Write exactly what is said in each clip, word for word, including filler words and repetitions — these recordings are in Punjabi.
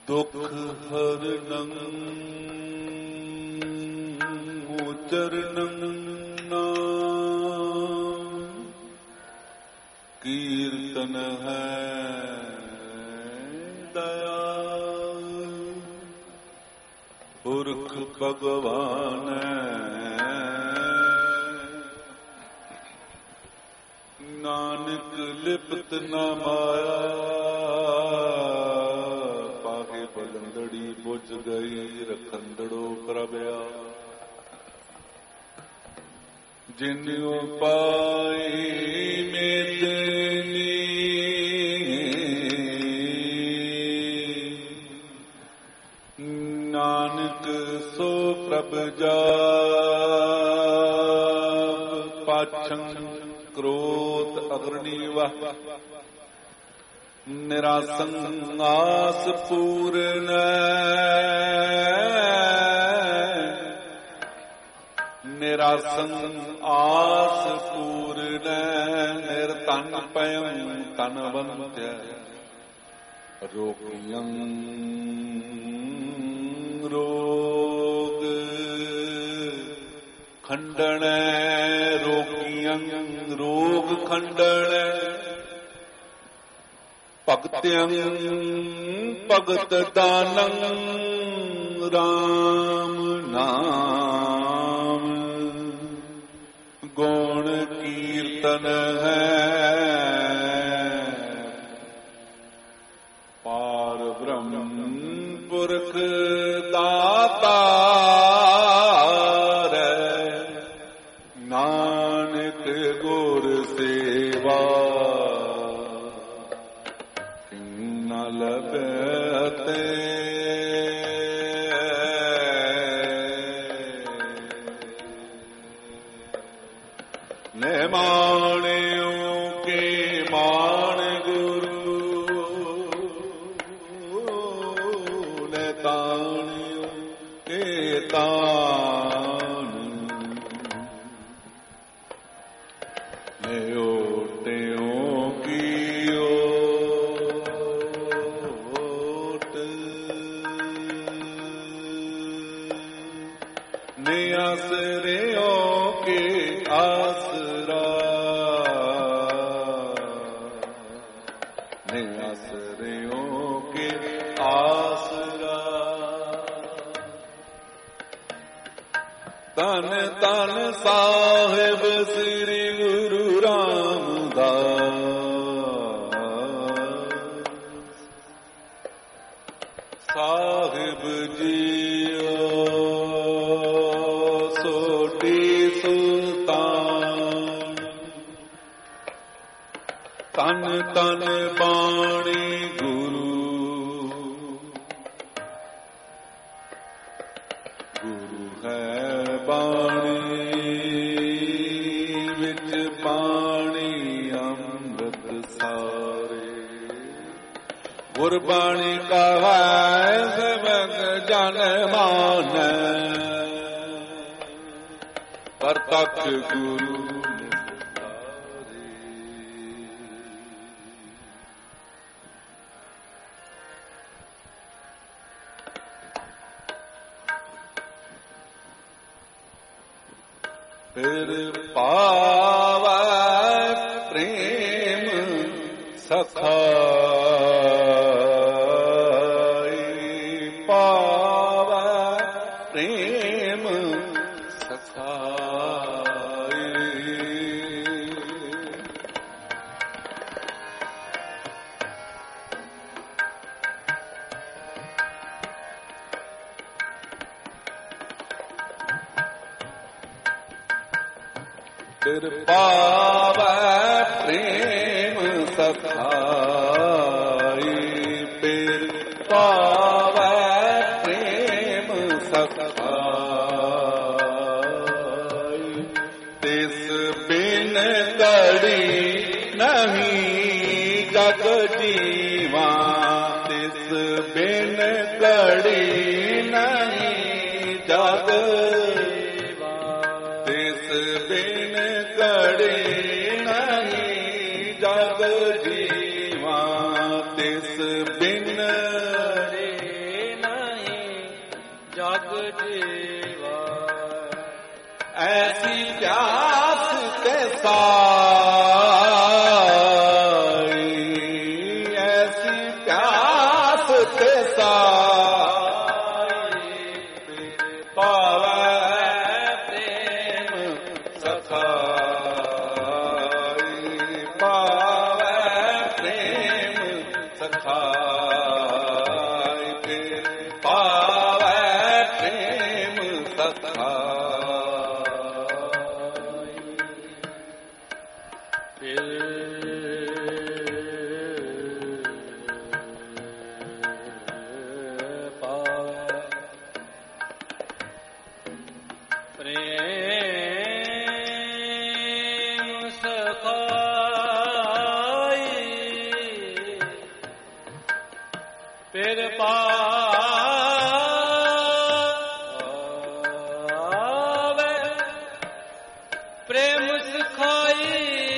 ਦੁਖ ਹਰਨੰ ਉਚਰਨੰ ਨਾਮ ਕੀਰਤਨ ਹੈ ਦਇਆਲ ਪੁਰਖ ਭਗਵਾਨ ਨਾਨਕ ਲਿਪਤ ਨਾ ਮਾਇਆ ਪਾਹੇ ਬਲੰਦੜੀ ਬੁਝ ਗਈ ਰਖੰਦੜੋ ਪ੍ਰਭਿਆ ਜਿਨ ਉਪਾਈ ਮੇਦਨੀ ਨਾਨਕ ਸੋ ਪ੍ਰਭ ਜਾਪ ਪਾਛੰ ਕ੍ਰੋਧ ਅਗਰਣੀ ਵਹ ਨਿਰਾਸੰ ਆਸ ਪੂਰਨ ਨਿਰਾਸੰ ਆਸ ਪੂਰਨ ਨਿਰਤਨ ਪਯੰ ਤਨਵੰਤਯ ਰੋਗਿਯੰ ਰੋਗ ਖੰਡਨ ਰੋਗਿਯੰ ਰੋਗ ਖੰਡਨ ਭਗਤਿਯੰ ਭਗਤ ਦਾਨੰ ਰਾਮ ਨਾਮ ਗੁਣ ਕੀਰਤਨ ਹੈ ਪਾਰ ਬ੍ਰਹਮ ਪੁਰਖ ਦਾਤਾ ਨਾਨਕ ਗੁਰ ਸੇਵਾ ਕਿੰਨ ਲਭਤੇ ਨੇ ਮਾਣਿਓ ਕੇ ਮਾਣ ਗੁਰੂ ਨੇ ਤਾਣਿਓ ਕੇ ਤਾਣ ਨੇ ਓਟਿਓ ਕੀਓ ਓਟ ਨੇ ਆਸਰਿਓ ਕੇ ਆਸਰਾ ਨੇ ਆਸਰਿਓ ਕੇ ਆਸਰਾ ਤਨ ਤਨ ਸਾਹਿਬ ਸ੍ਰੀ ਗੁਰੂ ਰਾਮਦਾਸ ਸਾਹਿਬ ਜੀਓ ਸੋਢੀ ਸੁਲਤਾਨ ਤਨ ਤਨ ਬਾਣੀ ਗੁਰੂ ਗੁਰੂ ਹੈ ਬਾਣੀ ਵਿੱਚ ਬਾਣੀ ਅੰਮ੍ਰਿਤ ਸਾਰੇ ਗੁਰਬਾਣੀ ਕਹੈ ਸਬਦ ਜਨ ਮਾਨੈ ਪ੍ਰਤੱਖ ਗੁਰੂ ਫਿਰ ਪਾਵੈ ਪ੍ਰੇਮ ਸਖਾਈ ਪਾਵੈ ਪ੍ਰੇਮ ਸਖਾਈ ਫਿਰ ਪਾਵੈ ਪ੍ਰੇਮ ਸਖਾਈ ਫਿਰ ਪਾਵੈ ਪ੍ਰੇਮ ਸਖਾਈ ਤਿਸ ਬਿਨ ਘੜੀ ਨਹੀਂ ਜਗ ਜੀਵਾ ਤਿਸ ਬਿਨ ਘੜੀ ਨਹੀਂ ਜਗ ਤਿਸ ਬਿਨ ਘੜੀ ਨਹੀਂ ਜਗ ਜੀਵਾ ਤਿਸ ਬਿਨ जग जीवा। ऐसी प्यास ते साई, ऐसी प्यास ते साई, पावै प्रेम सखाई, पावै प्रेम सखाई, पावै प्रेम सखाई। फिर पावै प्रेम सखाई, फिर पावै प्रेम सखाई,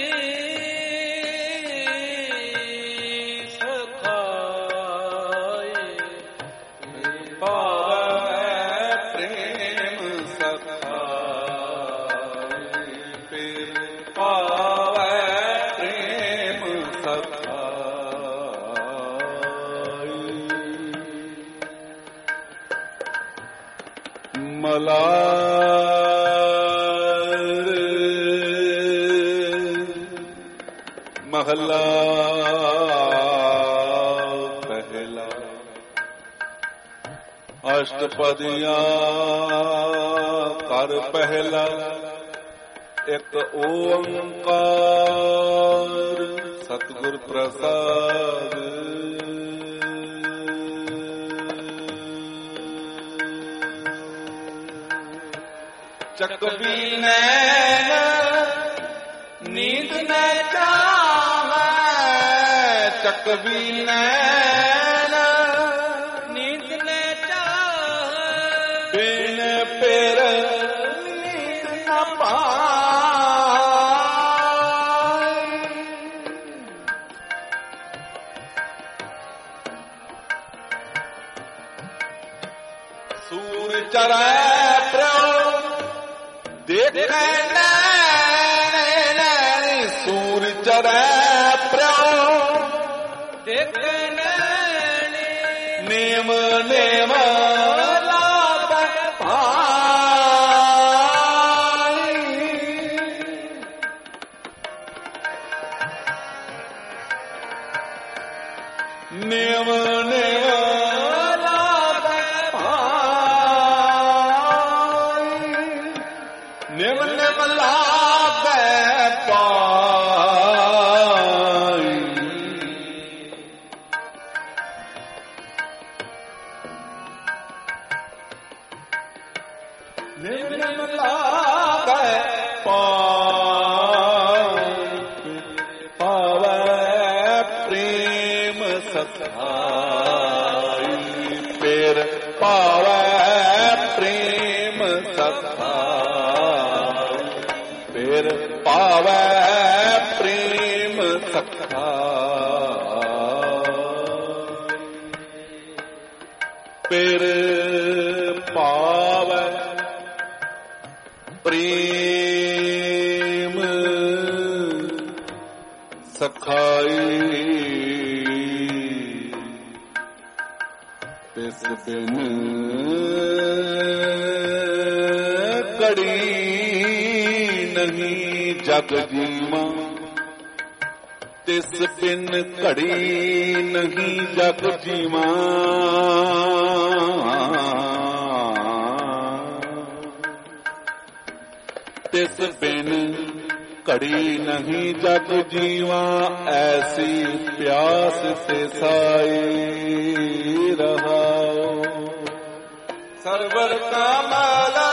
सखाई, पावै प्रेम सखाई, फिर पावै प्रेम सखाई। मलार महला पहला। अष्टपदियां कर पहला। एक ओंकार सतगुर प्रसाद। चकवी नैन नींद न चावै, चकवी नैन नींद न चावै, बिन पिर नींद न पाए। सूर चरै प्रभु देखे नैन, सूर चरै प्रभु देखे नैन, नेम नेम लाभै पाई। नेम नेम लाभै पाई, निम निम लाभै पाई। निम निम लाभै पाई, पावै प्रेम सखाई, फिर पावै प्रेम सखाई, फिर पावै प्रेम सखाई, फिर पावै प्रेम सखाई। तिस बिन कड़ी नहीं जग जीवा, तिस बिन घड़ी नहीं जग जीवा। तिस बिन घड़ी नहीं जग जीवा, ऐसी प्यास से साई रहाओ। सरवर का माला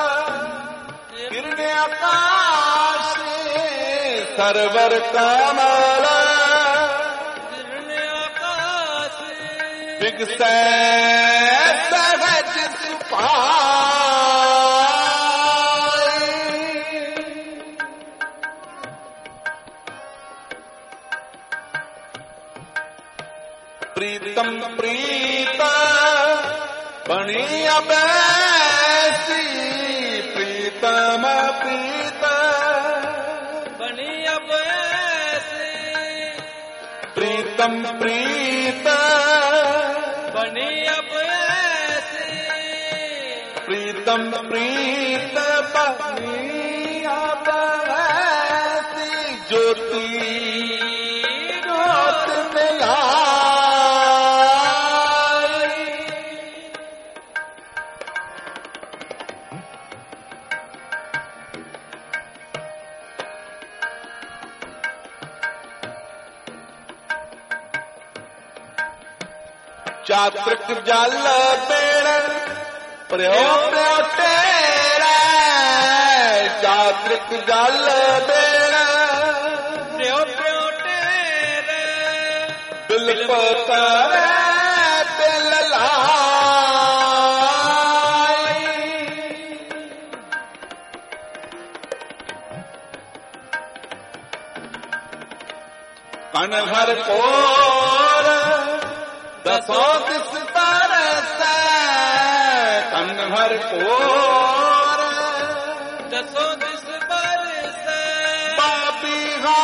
गिरने आकाश, सरवर का माला गिरने आकाश, बिगसै सहज सुपाई। प्रीतम प्रीत बणी अब प्रीतम प्रीत बनी अब ऐसी प्रीतम प्रीत बनी अब ऐसी प्रीतम प्रीत बनी अब ऐसी ज्योति रात मिलाई चात्रिक जल बेड़ प्रयो प्रयो तेरा चात्रिक जल बेड़ प्यो प्यो तेरे बिल करे बिल लाई कन हर कोर दसों दिस बरस कन हर कोर दसों दिस बरस बाबी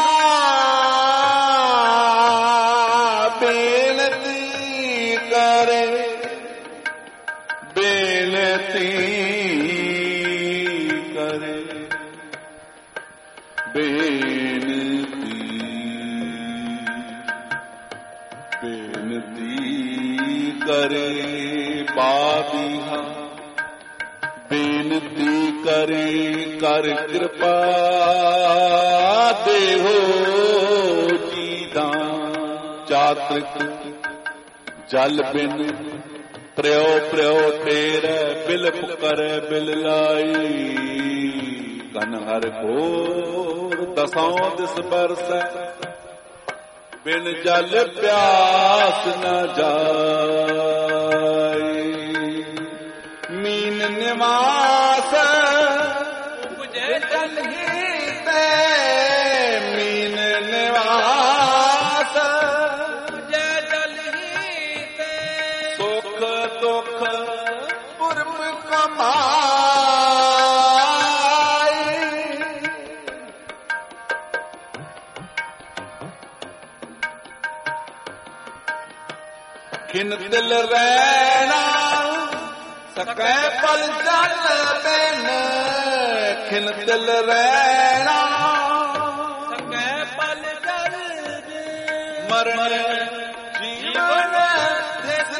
बेनती करे बेनती करे बेनती बेनती करे बाबिहा बेनती करे कर कृपा देहो जीदान चात्रिक जल बिन प्रयो प्रयो तेरे बिल पुकर बिल लाई कन हर घोर दसों दिस बरस बिन जल प्यास न जाए मीन निवास बुझे जल ही ते मीन निवास बुझे जल ही ते सुख दुख पूर्व कमाई खिन दिल रहना सकै पल जल बिन खिन दिल रहना सकै पल जल मरण जीवन दिस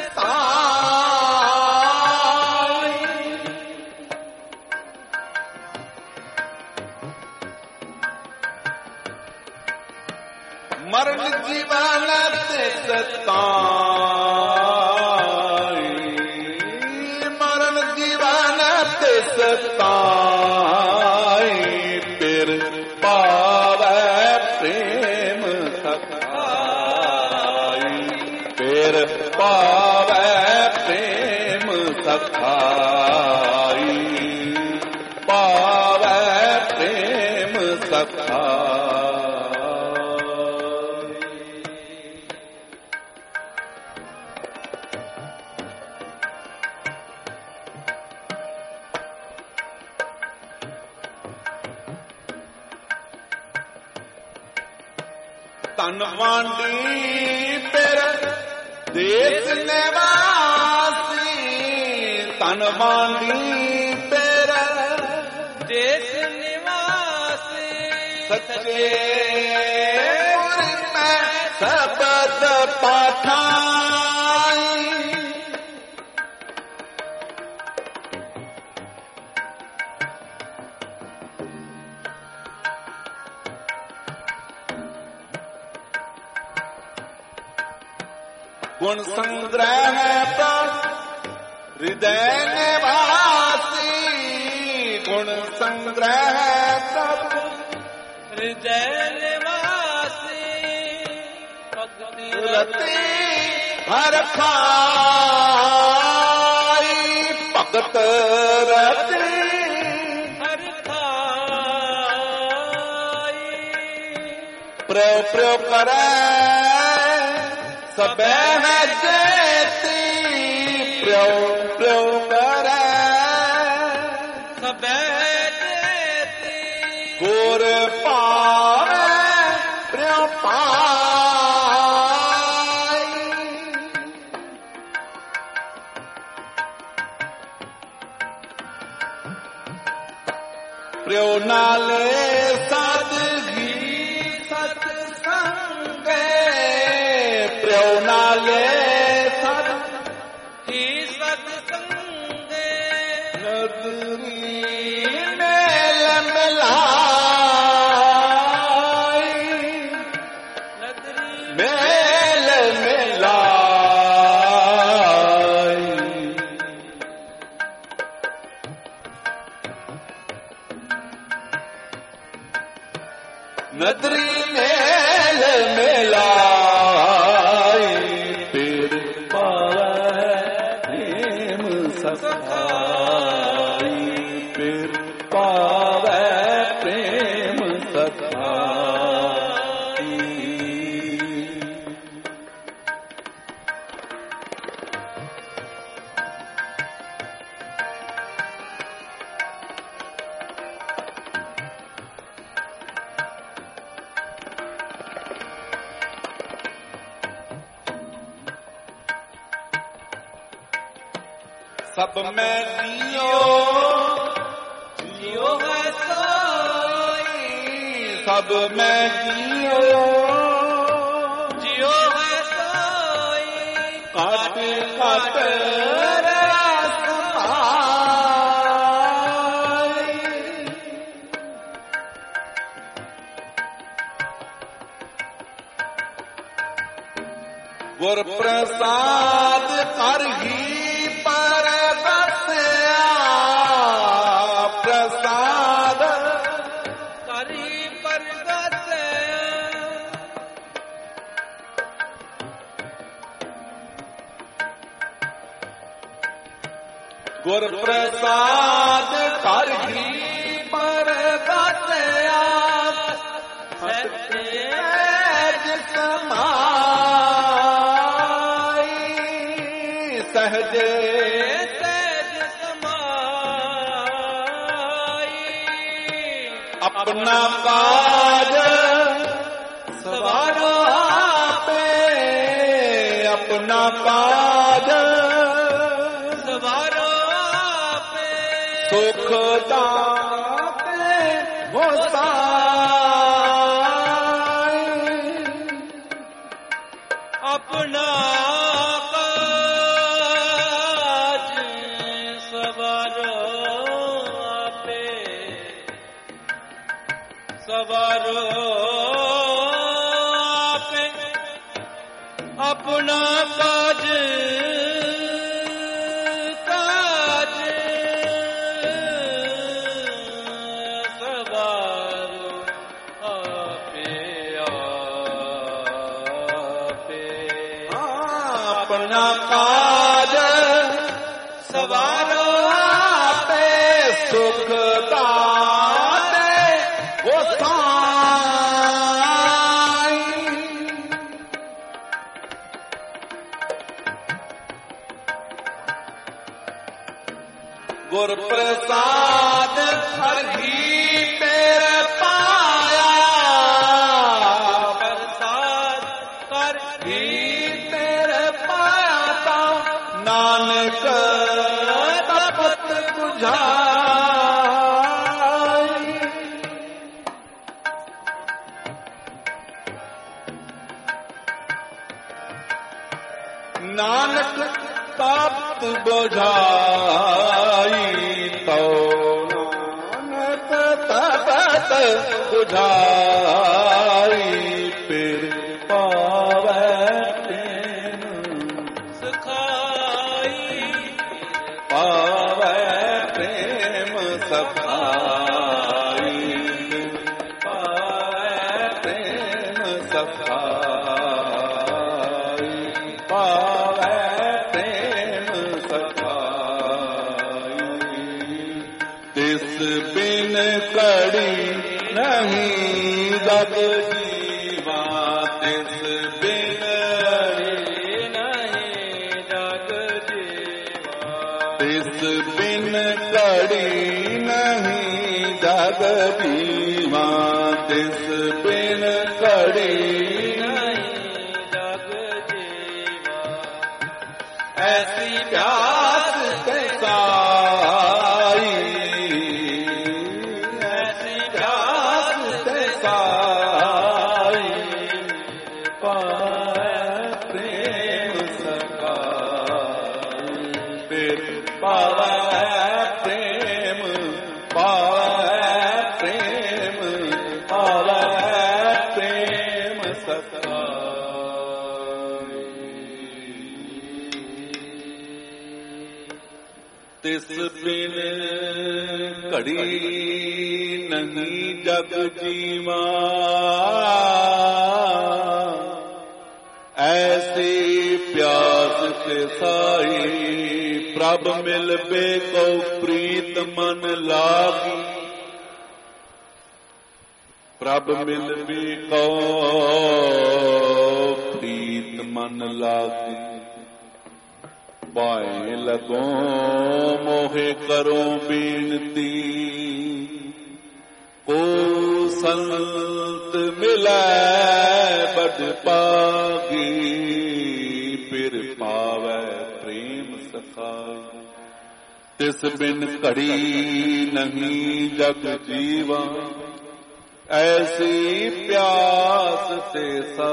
ताई मरण जीवन दिस ताई मरण जीवन दिस ताई फिर पावै प्रेम सखाई फिर पावै प्रेम सखाई पावै प्रेम सखाई तन वांडी पेर देश निवासी तन वांडी पेर देश निवासी सच्चे में शब्द पाठाई गुण संग्रह हृदय निवासी गुण संग्रह हृदय निवासी भक्ति रति हर खाई भगत रति हर खाई प्रयो प्रयो करे सबे है जेती प्रयो प्रयो करे सबे ਪਾਈ ਪ੍ਰਿਉ ਨਾਲੇ ਸਾਧਗੀ ਸਤ ਸੰਗੇ ਪ੍ਰਿਉ ਨਾਲੇ ਹੀ ਸਤ ਸੰਗੇ ਨਦਰੀ ਮੇਲ ਮਿਲਾਈ ਨਦਰੀ ਮੇਲ ਮਿਲਾਈ ਨਦਰੀ ਮੇਲ ਮਿਲਾਈ ਤੇਰ ਪਾਵੈ ਪ੍ਰੇਮ ਸਖਾਈ ਤੇਰ ਪਾਵੈ ਪ੍ਰੇਮ ਸਖਾਈ ਸਭ ਮੈਂ ਜੀਓ ਜਿਉ ਹੈ ਸੋਈ ਸਭ ਮੈਂ ਜੀਓ ਜਿਉ ਹੈ ਸੋਈ ਘਟ ਘਟ ਰਸ ਪਾਈ ਗੁਰ ਪ੍ਰਸਾਦ ਕਰ ਹੀ ਪਰ ਬਸਿਆ ਪ੍ਰਸਾਦ ਕਰੀ ਪਰਦਸ ਗੁਰ ਪ੍ਰਸਾਦ ਕਰ ਹੀ ਪਰ ਬਸਿਆ ਸੱਚੇ ਸਹਿਜ ਸਮਾਈ ਸਹਜੇ ਸਹਿਜ ਸਮਾਈ ਆਪਣਾ ਕਾਜ ਸਵਾਰੋ ਆਪੇ ਆਪਣਾ ਕਾਜ ਸਵਾਰੋ ਆਪੇ ਸੁਖ ਦਾਤੇ ਹੋਸਾਈ ਆਪਣਾ ਕਾਜ ਸਵਾਰੋ ਆਪੇ ਸਵਾਰੋ ਆਪੇ ਆਪਣਾ ਕਾਜ ਕਾਜ ਸਵਾਰੋ ਆਪੇ ਆਪੇ ਆਪਣਾ ਕਾਜ ਸਵਾਰੋ ਆਪੇ ਸੁਖ ਦਾਤੇ ਹੋਸਾਈ ਗੁਰ ਪ੍ਰਸਾਦ ਹਰੀ ਤੇਰੇ ਪਾਇਆ ਪ੍ਰਸਾਦ ਕਰ ਹੀ ਤੇਰੇ ਪਾਇਆ ਤਾਂ ਨਾਨਕ ਤਪਤ 부ਝਾਈ ਨਾਨਕ ਤਪਤ 부ਝਾਈ ਤੋ ਨਾਨਕ ਤਪਤ 부ਝਾਈ ਫਿਰ ਪਾਵੈ ਤੈਨੂੰ ਸਖਾਈ ਪਾਵੈ ਪ੍ਰੇਮ ਸਖਾਈ ਪਾਵੈ ਪ੍ਰੇਮ ਸਖਾਈ ਪਾਵੈ ਪ੍ਰੇਮ ਸਖਾਈ ਤਿਸ ਬਿਨ ਕੜੀ ਨਹੀਂ ਜਗ ਜੀਵਾ ਤਿਸ ਬਿਨ ਨਹੀਂ ਜਗ ਜੀਵਾ ਤਿਸ ਬਿਨ ਘੜੀ ਨਹੀਂ ਜਗ ਜੀਵਾ, ਤਿਸ ਬਿਨ ਘੜੀ ਐਸੀ ਪਿਆਸ ਤੇ ਸਾਈ, ਐਸੀ ਪਿਆਸ ਤੇ ਸਾਈ, ਪਾਵੈ ਪ੍ਰੇਮ ਸਕਾਈ, ਫਿਰ ਪਾਵੈ ਪ੍ਰੇਮ, ਪਾਵੈ ਪ੍ਰੇਮ, ਪਾਵੈ ਪ੍ਰੇਮ ਸਕਾਈ। ਤਿਸ ਬਿਨ ਘੜੀ ਨਹੀਂ ਜਗ ਜੀਵਾ, ਐਸੀ ਪਿਆਸ ਤੇ ਸਾਈ, ਪ੍ਰਭ ਮਿਲਬੇ ਕੋ ਪ੍ਰੀਤ ਮਨ ਲਾਗੀ, ਪ੍ਰਭ ਮਿਲਬੇ ਕੋ ਪ੍ਰੀਤ ਮਨ ਲਾਗੀ। ਭਾਏ ਲਗੋ ਮੋਹਿ ਕਰੋ ਬੇਨਤੀ, ਕੋ ਸੰਤ ਮਿਲੈ ਬੜ ਪਾਗੀ, ਫਿਰ ਪਾਵੈ ਪ੍ਰੇਮ ਸਖਾਈ। ਤਿਸ ਬਿਨ ਘੜੀ ਨਹੀਂ ਜਗ ਜੀਵਾ, ਐਸੀ ਪਿਆਸ ਤੇ ਸਾ।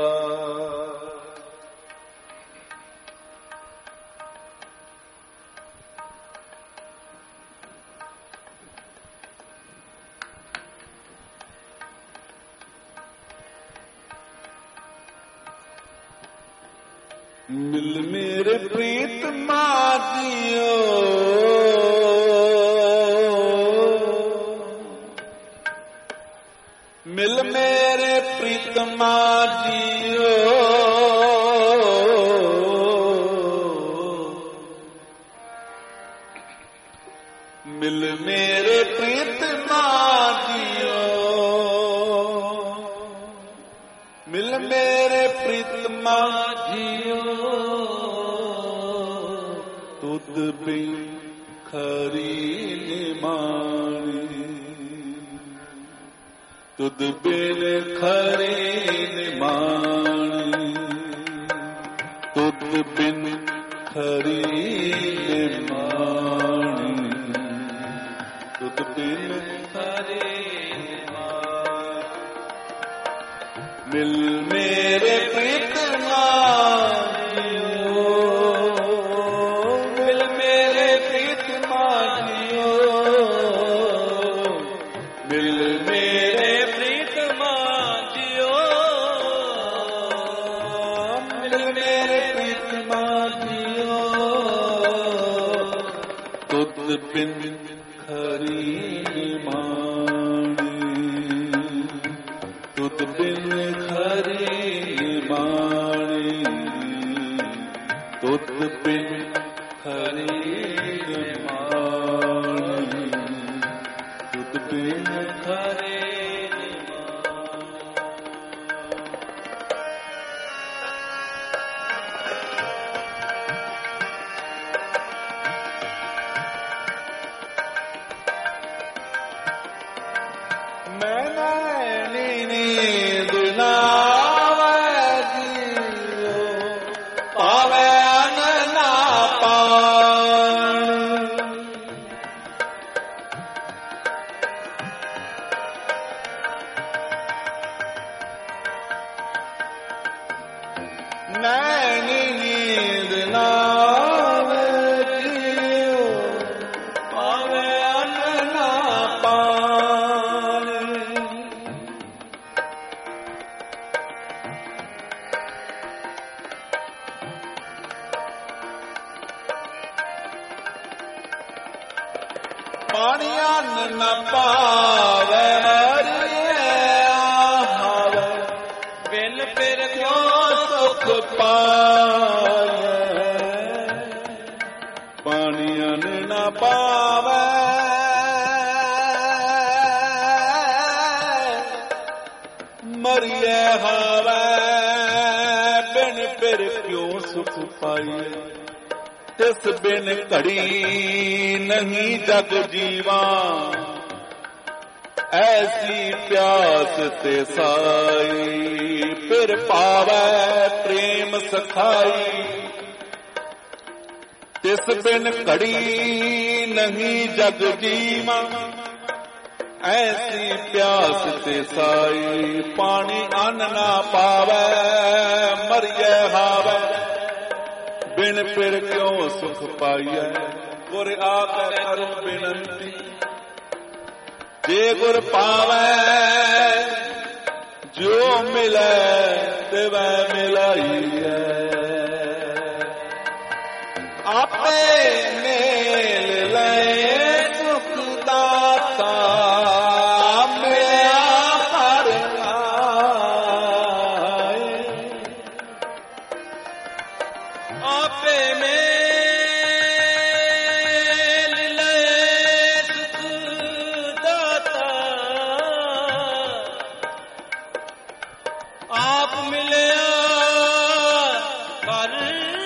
ਮਿਲ ਮੇਰੇ ਪ੍ਰੀਤਮਾ ਜੀਓ, ਮਿਲ ਮੇਰੇ ਪ੍ਰੀਤਮਾ ਜੀਓ, ਮਿਲ ਮੇਰੇ ਪ੍ਰੀਤਮਾ ਜੀਓ, ਮਿਲ ਮੇਰੇ ਪ੍ਰੀਤਮਾ ਜੀਓ, ਤੁਧ ਬਿਨ ਖਰੀ ਨਿਮਾਣੀ, ਤੁਧ ਬਿਨ ਖਰੀ ਨਿਮਾਣੀ, ਤੁਧ ਬਿਨ ਖਰੀ ਨਿਮਾਣੀ, ਤੁਧ ਬਿਨ ਖਰੀ ਨਿਮਾਣੀ। ਮਿਲ ਮੇਰੇ ਪ੍ਰੀਤਮਾ ਜੀਓ, ਮਿਲ ਮੇਰੇ ਪ੍ਰੀਤਮਾ ਜੀਓ, ਮਿਲ ਮੇਰੇ ਪ੍ਰੀਤਮਾ ਜੀਓ, ਮਿਲ ਮੇਰੇ ਪ੍ਰੀਤਮਾ ਜੀਓ, ਤੁਧ ਬਿਨ ਖਰੀ ਨਿਮਾਣੀ, ਤੁਧ ਬਿਨ ਖਰੀ ਨਿਮਾਣੀ, ਤੁਧ ਬਿਨ ਖਰੀ ਨਿਮਾਣੀ, ਤੁਧ ਬਿਨ ਖਰੀ ਮੈਂ ਨੈਣੀ ਨੀਂਦ ਨਾ ਆਵੈ ਜੀਓ, ਪਾਵੈ ਅੰਨ ਨਾ ਪਾਣ, ਨੈਣੀ ਨੀਂਦ ਨਾ ਆਵੈ ਜੀਓ, ਪਾਵੈ ਅੰਨ ਨਾ ਪਾਣ, ਪਾਣੀ ਅੰਨ ਨ ਪਾਵੈ ਮਰੀਐ ਆਵੈ, ਬਿਨ ਫਿਰ ਕਿਉ ਸੁਖ ਪਾਵੈ, ਪਾਣੀ ਅੰਨ ਨ ਪਾਵੈ ਮਰੀਐ ਹਾਵੈ, ਬਿਨ ਫਿਰ ਕਿਉ ਸੁਖ ਪਾਈਐ। ਤਿਸ ਬਿਨ ਘੜੀ ਨਹੀਂ ਜਗ ਜੀਵਾ, ਐਸੀ ਪਿਆਸ ਤੇ ਸਾਈ, ਫਿਰ ਪਾਵੈ ਪ੍ਰੇਮ ਸਖਾਈ। ਤਿਸ ਬਿਨ ਘੜੀ ਨਹੀਂ ਜਗ ਜੀਵਾ, ਐਸੀ ਪਿਆਸ ਤੇ ਸਾਈ। ਪਾਣੀ ਅੰਨ ਨਾ ਪਾਵੈ ਮਰੀਐ ਹਾਵੈ, ਬਿਨ ਫਿਰ ਕਿਉ ਸੁਖ ਪਾਈਐ। ਗੁਰ ਆਪੈ ਕਰੋ ਬਿਨੰਤੀ, ਜੇ ਗੁਰ ਪਾਵੈ ਜੋ ਮਿਲੈ ਤਿਵੈ ਮਿਲਾਈਐ। ਆਪੇ ਮੇਲ ਲਏ ਸੁਖ ਦਾਤਾ, ਮਿਲਿਆ ਹਰਿ ਆਏ। ਆਪੇ ਮੇਲ ਲਏ ਸੁਖ ਦਾਤਾ, ਆਪ ਮਿਲਿਆ ਹਰਿ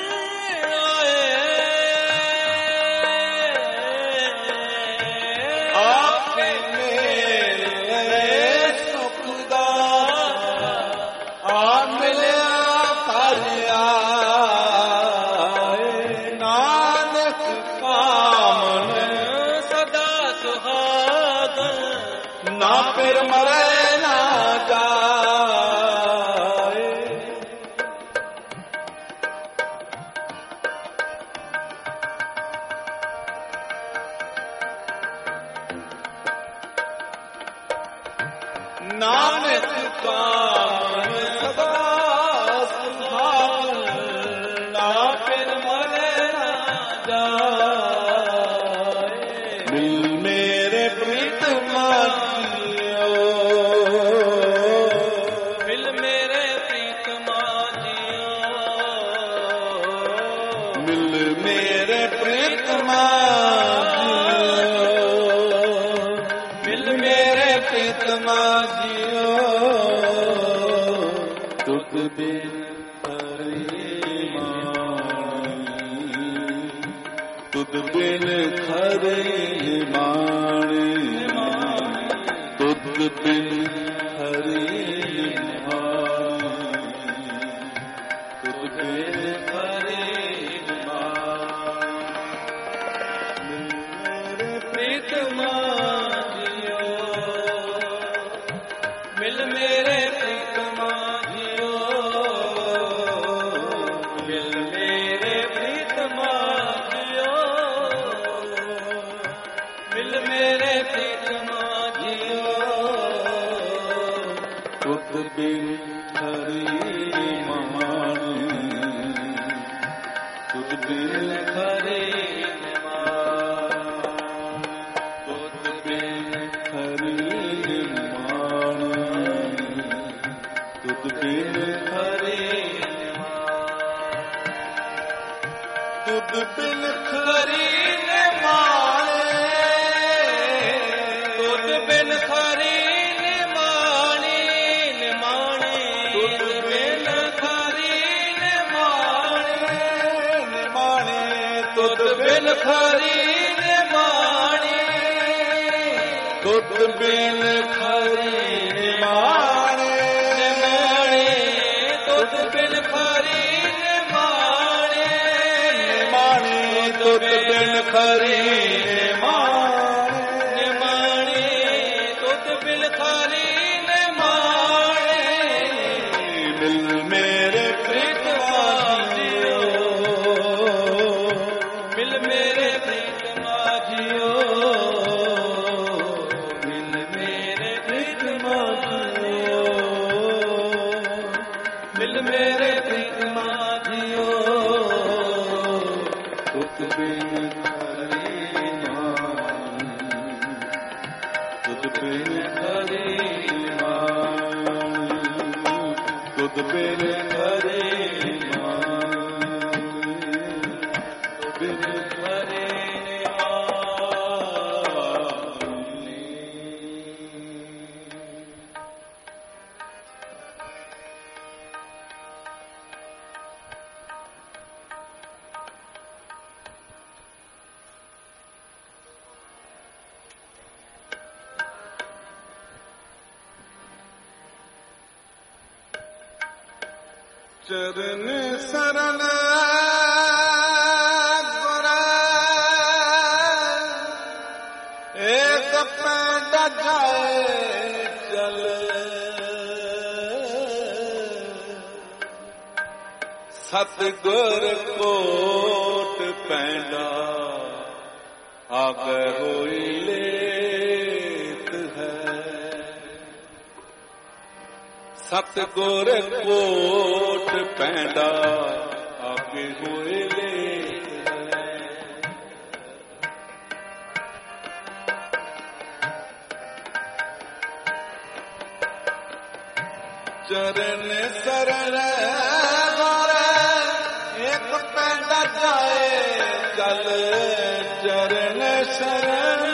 ਫਿਰ ਮਰੇ ਨਾ ਜਾਏ। ਨਾਨਕ ਕਾਮਨ ਸਦਾ ਸੁਹਾਗਣ, ਨਾ ਫਿਰ ਮਰੇ ਨਾ ਜਾਏ। ਮਿਲ ਮੇਰੇ ਪ੍ਰੀਤਮਾ ਤੁਧ ਬਿਨ ਖਰੀ ਮਾਣੀ, ਤੁਧ ਬਿਨ ਖਰੀ ਮਾਣੀ, ਤੁਧ ਬਿਨ ਖਰੀ ਮਾਣੀ, ਤੁਧ ਬਿਨ ਖਰੀ ਮਾਣੀ। ਮੇਰੇ ਪ੍ਰੀਤਮਾ ਜੀਓ, ਮਿਲ ਮੇਰੇ ਪ੍ਰੀਤਮਾ ਜੀਓ, ਮਿਲ ਮੇਰੇ ਪ੍ਰੀਤਮਾ ਜੀਓ, ਮਿਲ ਮੇਰੇ ਪ੍ਰੀਤਮਾ ਜੀਓ। ਤੁਧ ਬਿਨ ਖਰੀ ਮਾਣੀ, ਤੁਧ ਬਿਨ ਖਰੀ ਮਾਣੀ, ਤੁਧ ਬਿਨ ਖਰੀ ਮਾਣੀ, ਤੁਧ ਬਿਨ ਖਰੀ ਮਾਣੀ, ਤੁਧ ਬਿਨ ਖਰੀ ਨੇ ਮਾਣੇ, ਤੁਧ ਬਿਨ ਖਰੀ ਨੇ ਮਾਣੀ ਨੇ ਮਾਣੀ, ਤੁਧ ਬਿਨ ਖਰੀ ਨੇ ਮਾਣੀ ਨੇ ਮਾਣੇ, ਤੁਧ ਬਿਨ ਖਰੀ ਨੇ ਮਾਣੀ, ਤੁਧ ਬਿਨ ਖਰੀ ਨੇ ਮਾਣੇ, ਤੁਧ ਬਿਨ ਖਰੀ ਨੇ ਮਾਣੇ, ਮਾਣੇ, ਤੁਧ ਬਿਨ ਖਰੀ ਨੇ ਮਾਣੇ, ਮਾਣੇ, ਤੁਧ ਬਿਨ ਖਰੀ ਨੇ ਮਾਣੇ। ਮਿਲ ਮੇਰੇ ਪ੍ਰੀਤਮਾ ਜੀਓ, ਮਿਲ ਮੇਰੇ ਪ੍ਰੀਤਮਾ ਜੀਓ, ਮਿਲ ਮੇਰੇ ਪ੍ਰੀਤਮਾ ਜੀਓ, ਮਿਲ ਮੇਰੇ ਪ੍ਰੀਤਮਾ ਜੀਓ। ਤੁਧ ਬਿਨ ਖਰੀ ਮਾਣੀ, ਤੁਧ ਬਿਨ ਖਰੀ ਮਾਣੀ, ਤੁਧ ਬਿਨ ਖਰੀ ਮਾਣੀ, ਤੁਧ ਬਿਨ ਖਰੀ ਮਾਣੀ। ਚਰਨ ਸਰਨ ਗੁਰ ਏਕ ਪੈਂਡ ਜਾਏ ਚਲ ਸਤਿਗੁਰ ਕੋਟ ਪੈਂਡਾ ਆਗੇ ਹੋਈ ਲੇਤ ਹੈ ਸਤਿਗੁਰ ਕੋਟ ਪੈਂਡਾ ਆਗੇ ਹੋਏ ਲੇਤ ਹੈ ਚਰਨ ਸਰਨ ਜਾਏ ਚਲ ਚਰਨ ਸ਼ਰਨ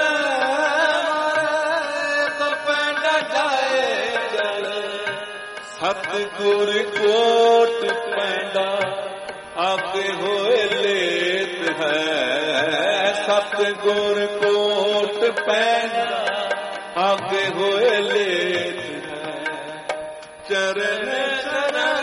ਪੈਂਡ ਜਾਏ ਚਲ ਸਤਿਗੁਰ ਕੋਟ ਪੈਂਡਾ ਆਗੇ ਹੋਏ ਲੇਤ ਹੈ ਸਤਿਗੁਰ ਕੋਟ ਪੈਂਡਾ ਆਗੇ ਹੋਏ ਲੇਤ ਹੈ ਚਰਨ ਸ਼ਰਨ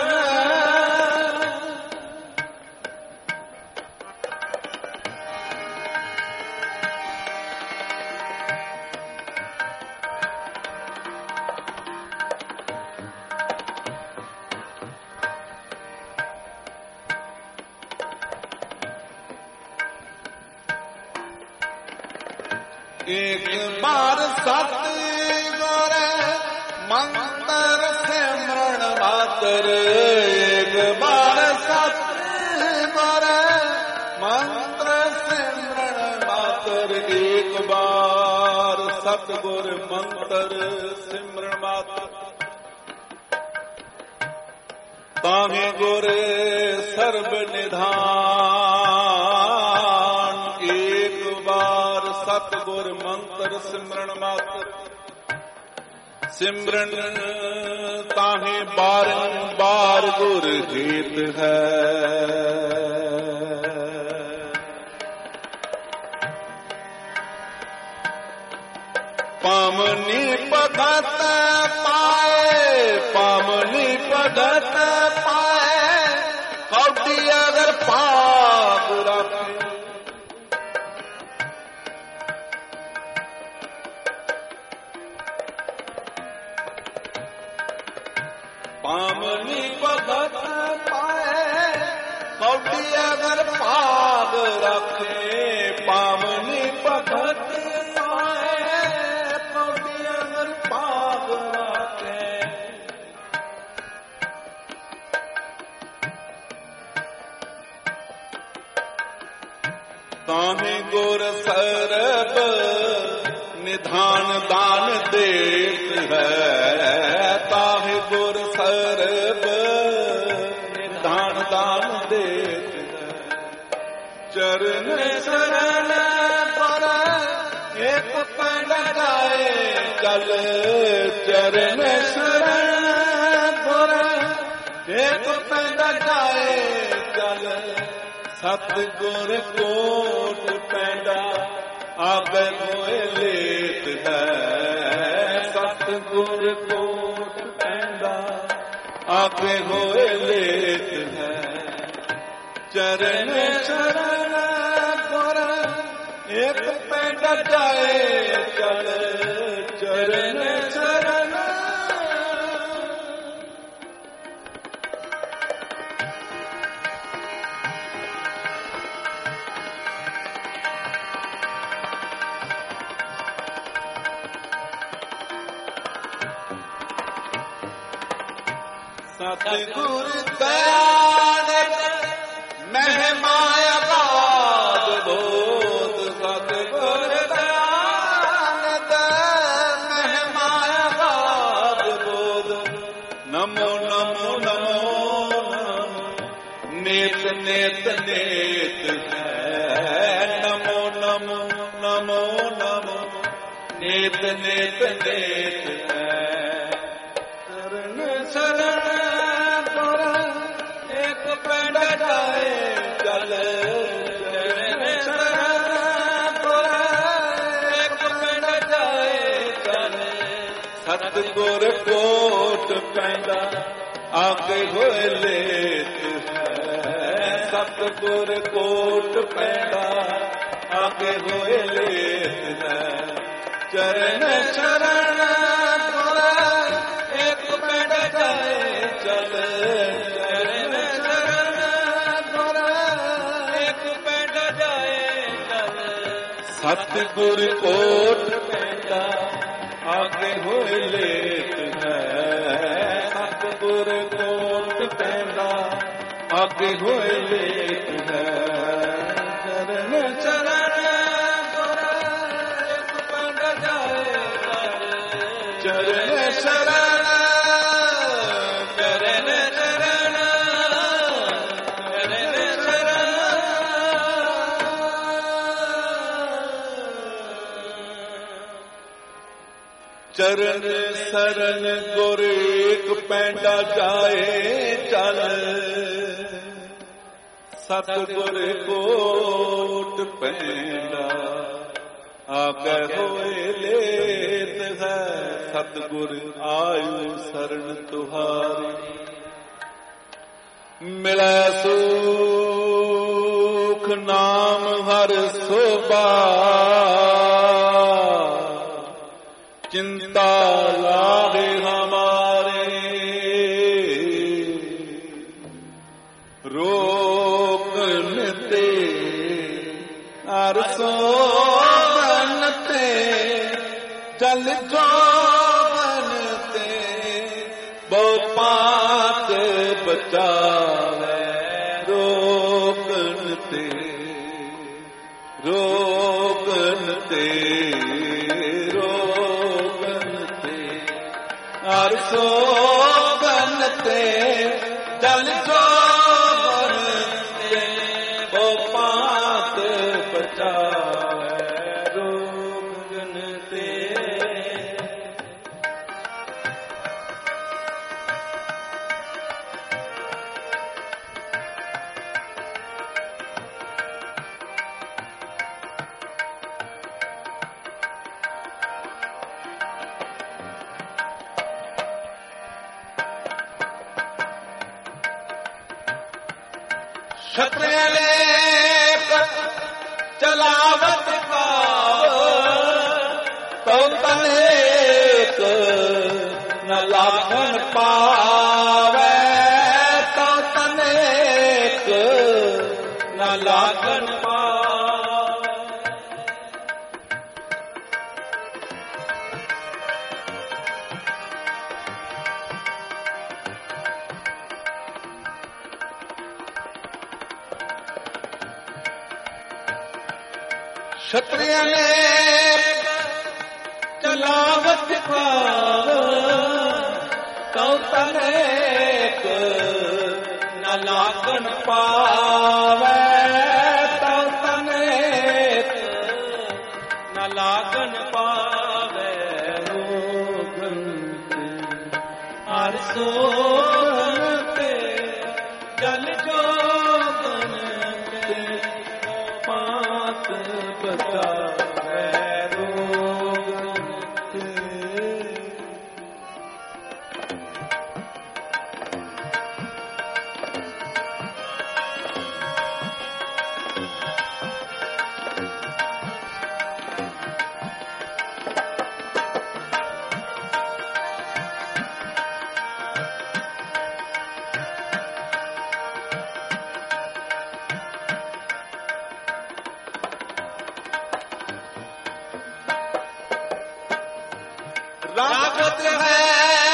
ਇੱਕ ਬਾਰ ਸਤਿਗੁਰ ਮੰਤਰ ਸਿਮਰਨ ਮਾਤਰ ਇੱਕ ਬਾਰ ਸਤਿਗੁਰ ਮੰਤਰ ਸਿਮਰਨ ਮਾਤਰ ਇੱਕ ਬਾਰ ਸਤਿਗੁਰ ਮੰਤਰ ਸਿਮਰਨ ਮਾਤਰ ਤਾਹੇ ਗੁਰ ਸਰਬ ਨਿਧਾਨ ਇੱਕ ਬਾਰ ਸਤਿਗੁਰ ਮੰਤਰ ਸਿਮਰਨ ਮਾਤਰ ਸਿਮਰਨ ਤਾਹੇ ਬਾਰੰਬਾਰ ਗੁਰ ਗੀਤ ਹੈ ਪਾਮਨੀ ਭਗਤ ਪਾਏ ਪਾਮਨੀ ਭਗਤ ਪਾਏ ਕੌਡੀ ਅਗਰ ਪਾਪ ਰੱਖੇ ਪਾਮਨੀ ਭਗਤ ਪਾਏ ਕੌਡੀ ਅਗਰ ਭਾਗ ਰੱਖੇ ਪਾਮਨੀ ਭਗਤ ਪਾਏ ਕੌਡੀ ਅਗਰ ਭਾਗ ਰੱਖੇ ਤਾਹੇ ਗੁਰ ਸਰਬ ਨਿਧਾਨ ਦਾਨ ਦੇਤ ਹੈ ਤਾਹੇ ਗੁਰ ਸਰਬ ਨਿਧਾਨ ਦਾਨ ਦੇਤ ਹੈ ਚਰਨ ਸ਼ਰਨ ਪਰ ਇੱਕ ਪੈਂਡ ਜਾਏ ਚਲ ਚਰਨ ਸ਼ਰਨ ਪਰ ਇੱਕ ਪੈਂਡ ਜਾਏ ਚਲ ਸਤਿਗੁਰ ਕੋਟ ਪੈਂਡਾ ਆਗੇ ਹੋਏ ਲੇਤ ਹੈ ਸਤਿਗੁਰ ਕੋਟ ਪੈਂਡਾ ਆਗੇ ਹੋਏ ਲੇਤ ਹੈ ਚਰਨ ਸ਼ਰਨ ਗੁਰ ਇੱਕ ਪੈਂਡ ਜਾਏ ਚਲ ਚਰਨ ਸ਼ਰਨ ਸਤਿਗੁਰ ਦਇਆਲ ਮਹਿਮਾ ਅਗਾਧ ਬੋਧ ਸਤਿਗੁਰ ਦਇਆਲ ਮਹਿਮਾ ਅਗਾਧ ਬੋਧ ਨਮੋ ਨਮੋ ਨਮੋ ਨੇਤ ਨੇਤ ਨੇਤ ਹੈ ਨਮੋ ਨਮੋ ਨਮੋ ਨਮੋ ਨੇਤ ਨੇਤ ਨੇਤ ਹੈ ਚਰਨ ਸ਼ਰਨ ਪੈਂਡ ਜਾਏ ਚਲ ਚਰਨ ਸ਼ਰਨ ਗੁਰ ਇੱਕ ਪੈਂਡ ਜਾਏ ਚਲ ਸਤਿਗੁਰ ਕੋਟ ਪੈਂਡਾ ਆਗੇ ਹੋਏ ਲੇਤ ਹੈ ਸਤਿਗੁਰ ਕੋਟ ਪੈਂਡਾ ਆਗੇ ਹੋਏ ਲੇਤ ਹੈ ਚਰਨ ਸ਼ਰਨ ਤੁਰ ਇੱਕ ਪਿੰਡ ਜਾਏ ਚਲ ਚਰਨ ਸ਼ਰਨ ਤੁਰ ਇੱਕ ਪਿੰਡ ਜਾਏ ਚਲ ਸਤਿਗੁਰ ਕੋਟ ਪੈਂਡਾ ਆਗੇ ਹੋਏ ਲੇਤ ਹੈ ਸਤਿਗੁਰ ਕੋਟ ਪੈਂਡਾ ਆਗੇ ਹੋਏ ਲੇਤ ਹੈ ਚਰਨ ਚਰਨ ਤੁਰ ਇੱਕ ਪਿੰਡ ਜਾਏ ਚਰਨ ਸ਼ਰਨ ਚਰਨ ਸ਼ਰਨ ਚਰਨ ਸ਼ਰਨ ਚਰਨ ਸਰਨ ਗੁਰ ਇੱਕ ਪੈਂਡਾ ਜਾਏ ਚੱਲ ਸਤਿਗੁਰ ਕੋਟ ਪੈਂਡਾ ਆਗੇ ਹੋਏ ਲੇਤ ਹੈ ਸਤਿਗੁਰ ਆਯੂ ਸਰਨ ਤੁਹਾਰੀ ਮਿਲੈ ਸੁਖ ਨਾਮ ਹਰ ਸੋਭਾ चिंता लागे हमारे रोकन ते अरसों ते जल जोवन ते बहुपात बचावे रोकन ते रोकन ते अरसो बनते जल जोवन ते वो पात बचावे रोगन ते क्षत्रिय चलावत तो तनेक न लाखन पावे तो तनेक न लाखन पावे क्षत्रिय ने चलावत तो तनेक न लागन पावे तो तनेक न लागन पावे रोगन हर सोगन ते जल जोगन ते पात बचावे रोगन ते रागत है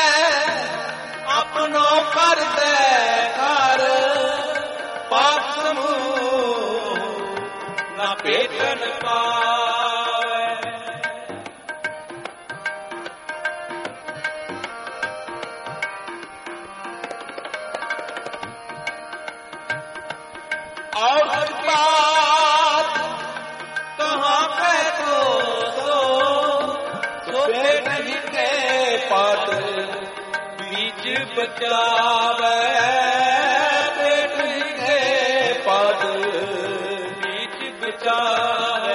अपनों कर दे कर पाप समूह न पेटन पावे और बात कहाँ पे तो पेट के पात बीच बचावे पेट के पात बीच बचावे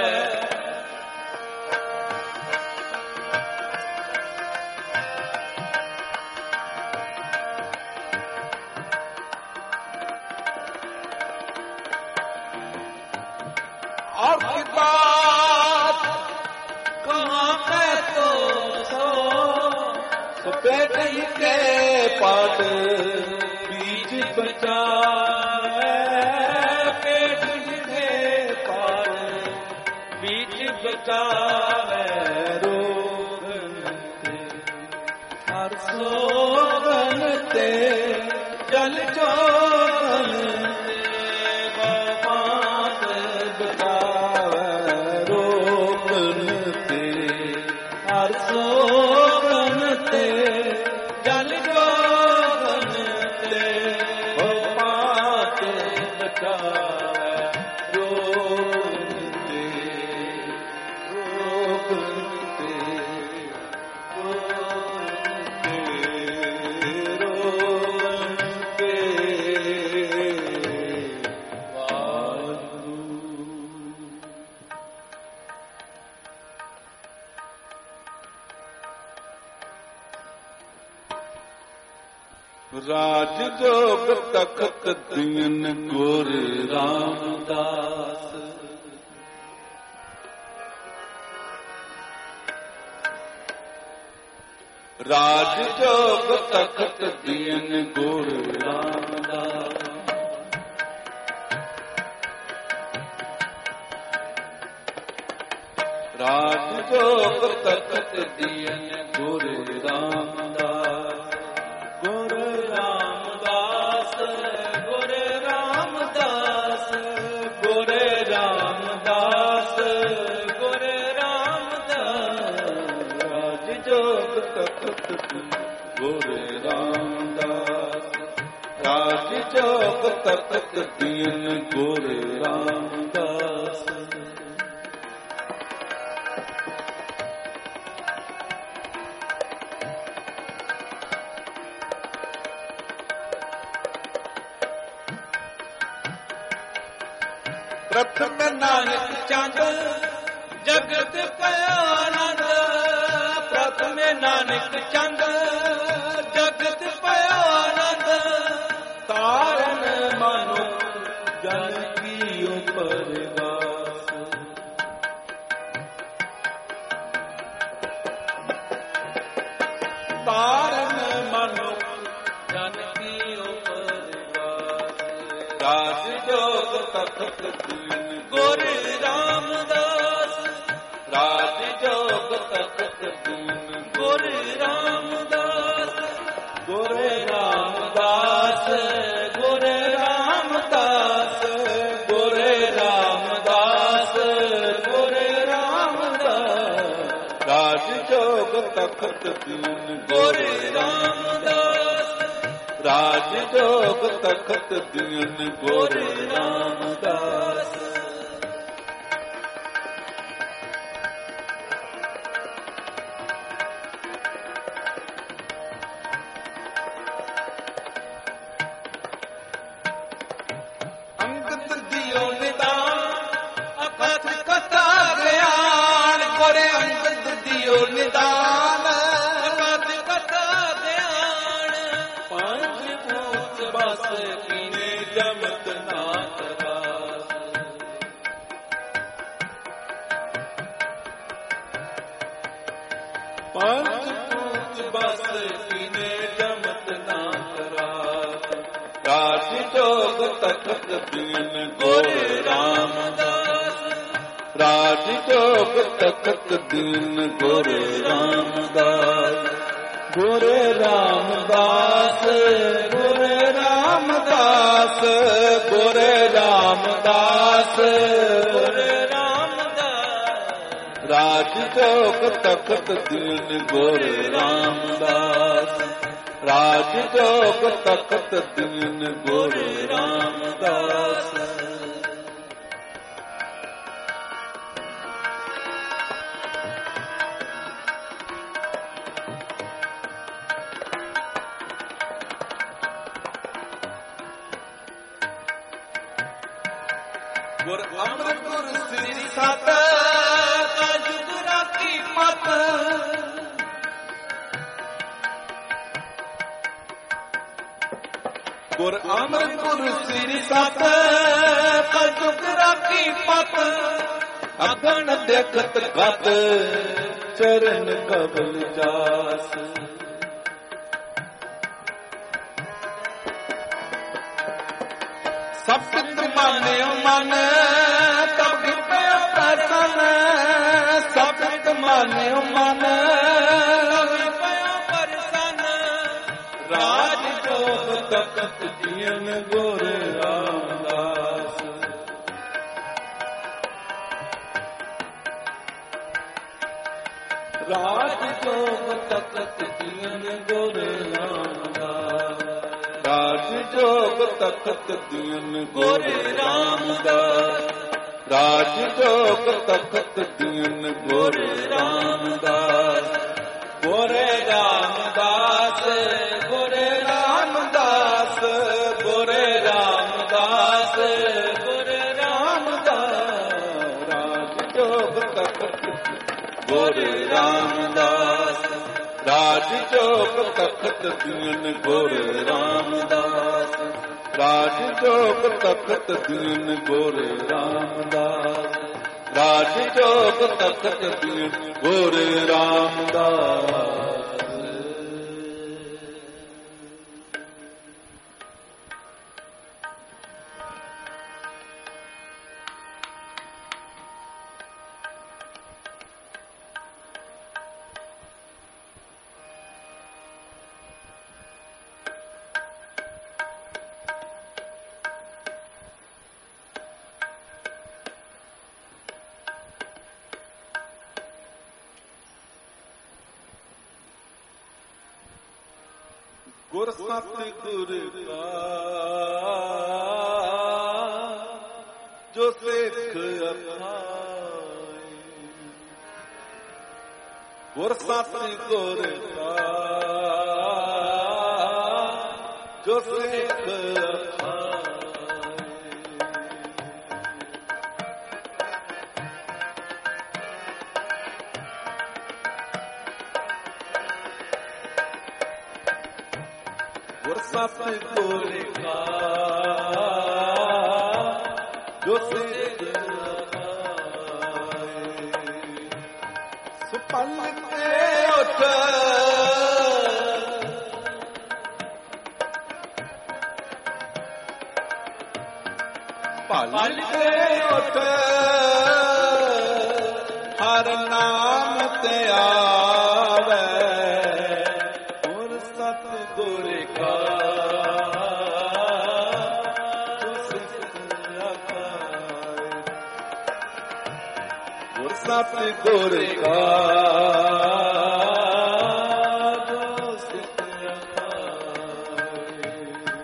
बात कहाँ पे तो सो पेट के पात बीच बचा पेट के पार बीच बचा सोगन ते जल चोगन बात बतावे रोगन ते हर सोगन ते जल चोगन ते बात बतावे रोगन ते रोगन ते राज जोग तखत दीन गुर रामदास राज जोग तखत दीन गुर रामदास राज जोग तखत दीन गुर रामदास गुर रामदास गुर रामदास गुर रामदास गुर रामदास राज जोग तखत गुर रामदास राज जोग तखत दीन गुर रामदास प्रथम नानक चंद जगत पयानंद प्रथम नानक चंद जगत पयानंद तारन मनु जन की उपरवास तारन मनु जन की उपरवास राज जोग तखत दीन गुर रामदास राज जोग तखत दीन गुर रामदास गुर रामदास गुर रामदास गुर रामदास गुर रामदास राज जोग तखत दीन गुर रामदास राज जोग तखत दीन गुर रामदास अंगद दियो निदान अकथ कथा ज्ञान गुर अंगद दियो निदान अकथ कथा ज्ञान पंच भूत बस कीने जमत नाथ दास पंच भूत बस कीने जमत नाथ रास राज जोग तखत दीन गुर रामदास राज जोग तखत दीन गुर रामदास गुर रामदास गुर रामदास गुर रामदास गुर रामदास राज जोग तखत दीन गुर रामदास राज जोग तखत दीन गुर रामदास गुर अमृत गुर श्री सत जुग राखी मत गुर अमृत गुर श्री सत जुग राखी पत ਅਗਨ ਦੇਖਤ ਗਤ ਚਰਨ ਕਬਲ ਜਾਸ। ਸਭ ਪਿਤ ਮਾਨਿਓ ਮਨ ਤਬ ਕਿਤੇ ਪ੍ਰਸੰਨ। ਸਭ ਪਿਤ ਮਾਨਿਓ ਮਨ ਰਾਜ ਜੋਗ ਤਖਤ ਜੀਨ ਗੁਰ ਰਾਮਦਾਸ। ਰਾਜ ਜੋਗ ਤਖਤ ਜੀਨ ਗੁਰ ਰਾਮਦਾਸ। ਰਾਜ ਜੋਗ ਤਖਤ ਜੀਨ ਗੁਰ ਰਾਮਦਾਸ। ਰਾਜ ਜੋਗ ਤਖਤ ਜੀਨ ਗੁਰ ਰਾਮਦਾਸ। ਗੁਰੇ ਰਾਮਦਾਸ ਗੁਰੇ ਰਾਮਦਾਸ ਗੁਰੇ ਰਾਮਦਾਸ ਗੁਰੇ ਰਾਮਦਾਸ। ਰਾਜ ਜੋਗ ਤਖਤ ਗੁਰੇ ਰਾਮਦਾਸ। ਰਾਜ ਜੋਗ ਤਖਤ ਦੀਨ ਗੁਰ ਰਾਮਦਾਸ। ਰਾਜ ਜੋਗ ਤਖਤ ਦੀਨ ਗੁਰ ਰਾਮਦਾਸ। ਰਾਜ ਜੋਗ ਤਖਤ ਦੀਨ ਗੁਰ ਰਾਮਦਾਸ। ਗੁਰ ਸਤਿਗੁਰ ਕਾ ਜੋ ਸਿੱਖ ਅਖਾਈ। ਗੁਰ ਸਤਿਗੁਰ ਕਾ ਜੋ ਸਿੱਖ ਅਖਾਈ। ਗੁਰ ਸਤਿਗੁਰ ਕਾ ਜੋ ਸਿੱਖ ਅਖਾਈ। ਸੁਪਲ ਤੇ ਉੱਠ ਪਲ ਤੇ ਉੱਠ ਹਰ ਨਾਮ ਤੇ ਆਵੇ। ਗੁਰ ਸਤਿਗੁਰ ਕਾ ਜੋ ਸਿੱਖ ਅਖਾਈ। ਗੁਰ ਸਤਿਗੁਰ ਕਾ ਜੋ ਸਿੱਖ ਅਖਾਈ।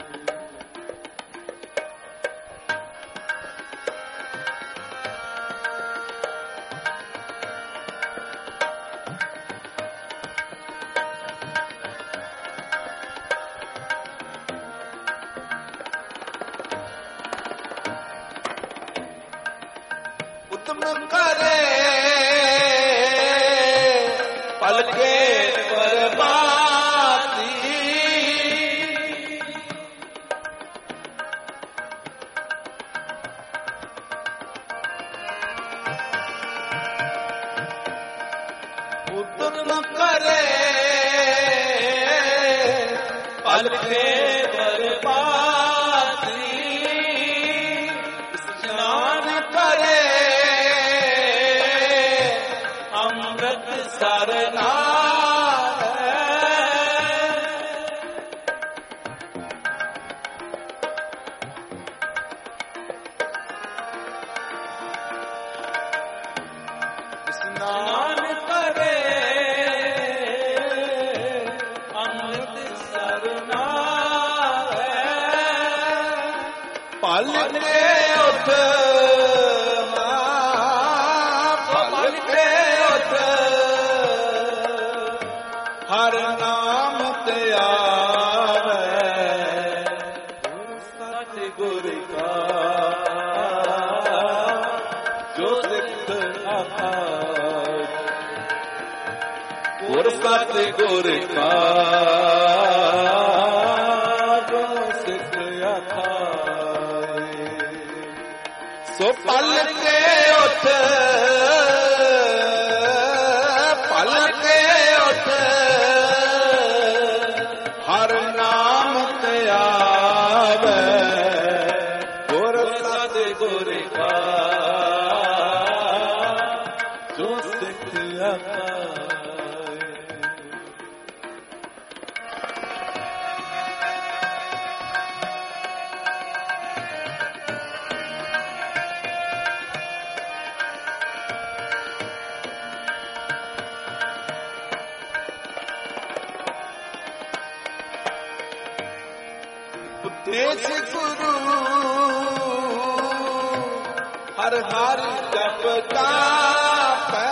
ਉਤਮ ਕਰੇ ਪਲਕੇ ਬਰਬਾਦੀ। ਉਤਮ ਕਰੇ ਪਲਕੇ ਬਰਬਾਦੀ। ਇਸ਼ਨਾਨ ਕਰੇ ਸਰਨਾ ਇਸ਼ਨਾਨ ਕਰੇ ਅੰਮ੍ਰਿਤ ਸਰਨਾ। ਪਲ ਕੇ ਉੱਠ ਪਲ ਕੇ ਉੱਠ ਹਰ ਨਾਮ ਤੇ ਆਵੇ। ਗੁਰ ਸਤਿਗੁਰ ਕਾ ਜੋ ਸਿੱਖ ਅਖਾਈ। ਗੁਰ ਸਤਿਗੁਰ ਕਾ ਜੋ ਸਿੱਖ ਅਖਾਈ। ਸੋ ਪਲ ਕੇ ਉੱਠ ਪਲ ਕੇ ਉੱਠ ਹਰ ਨਾਮ ਤੇ ਆਵੇ ਗੁਰ ਸਤ ਗੁਰ ਕਾ ਜੋ ਸਿੱਖ ਆਏ। ਦੇਸ ਗੁਰੂ ਹਰ ਹਰ ਜਪ ਜਾਪੈ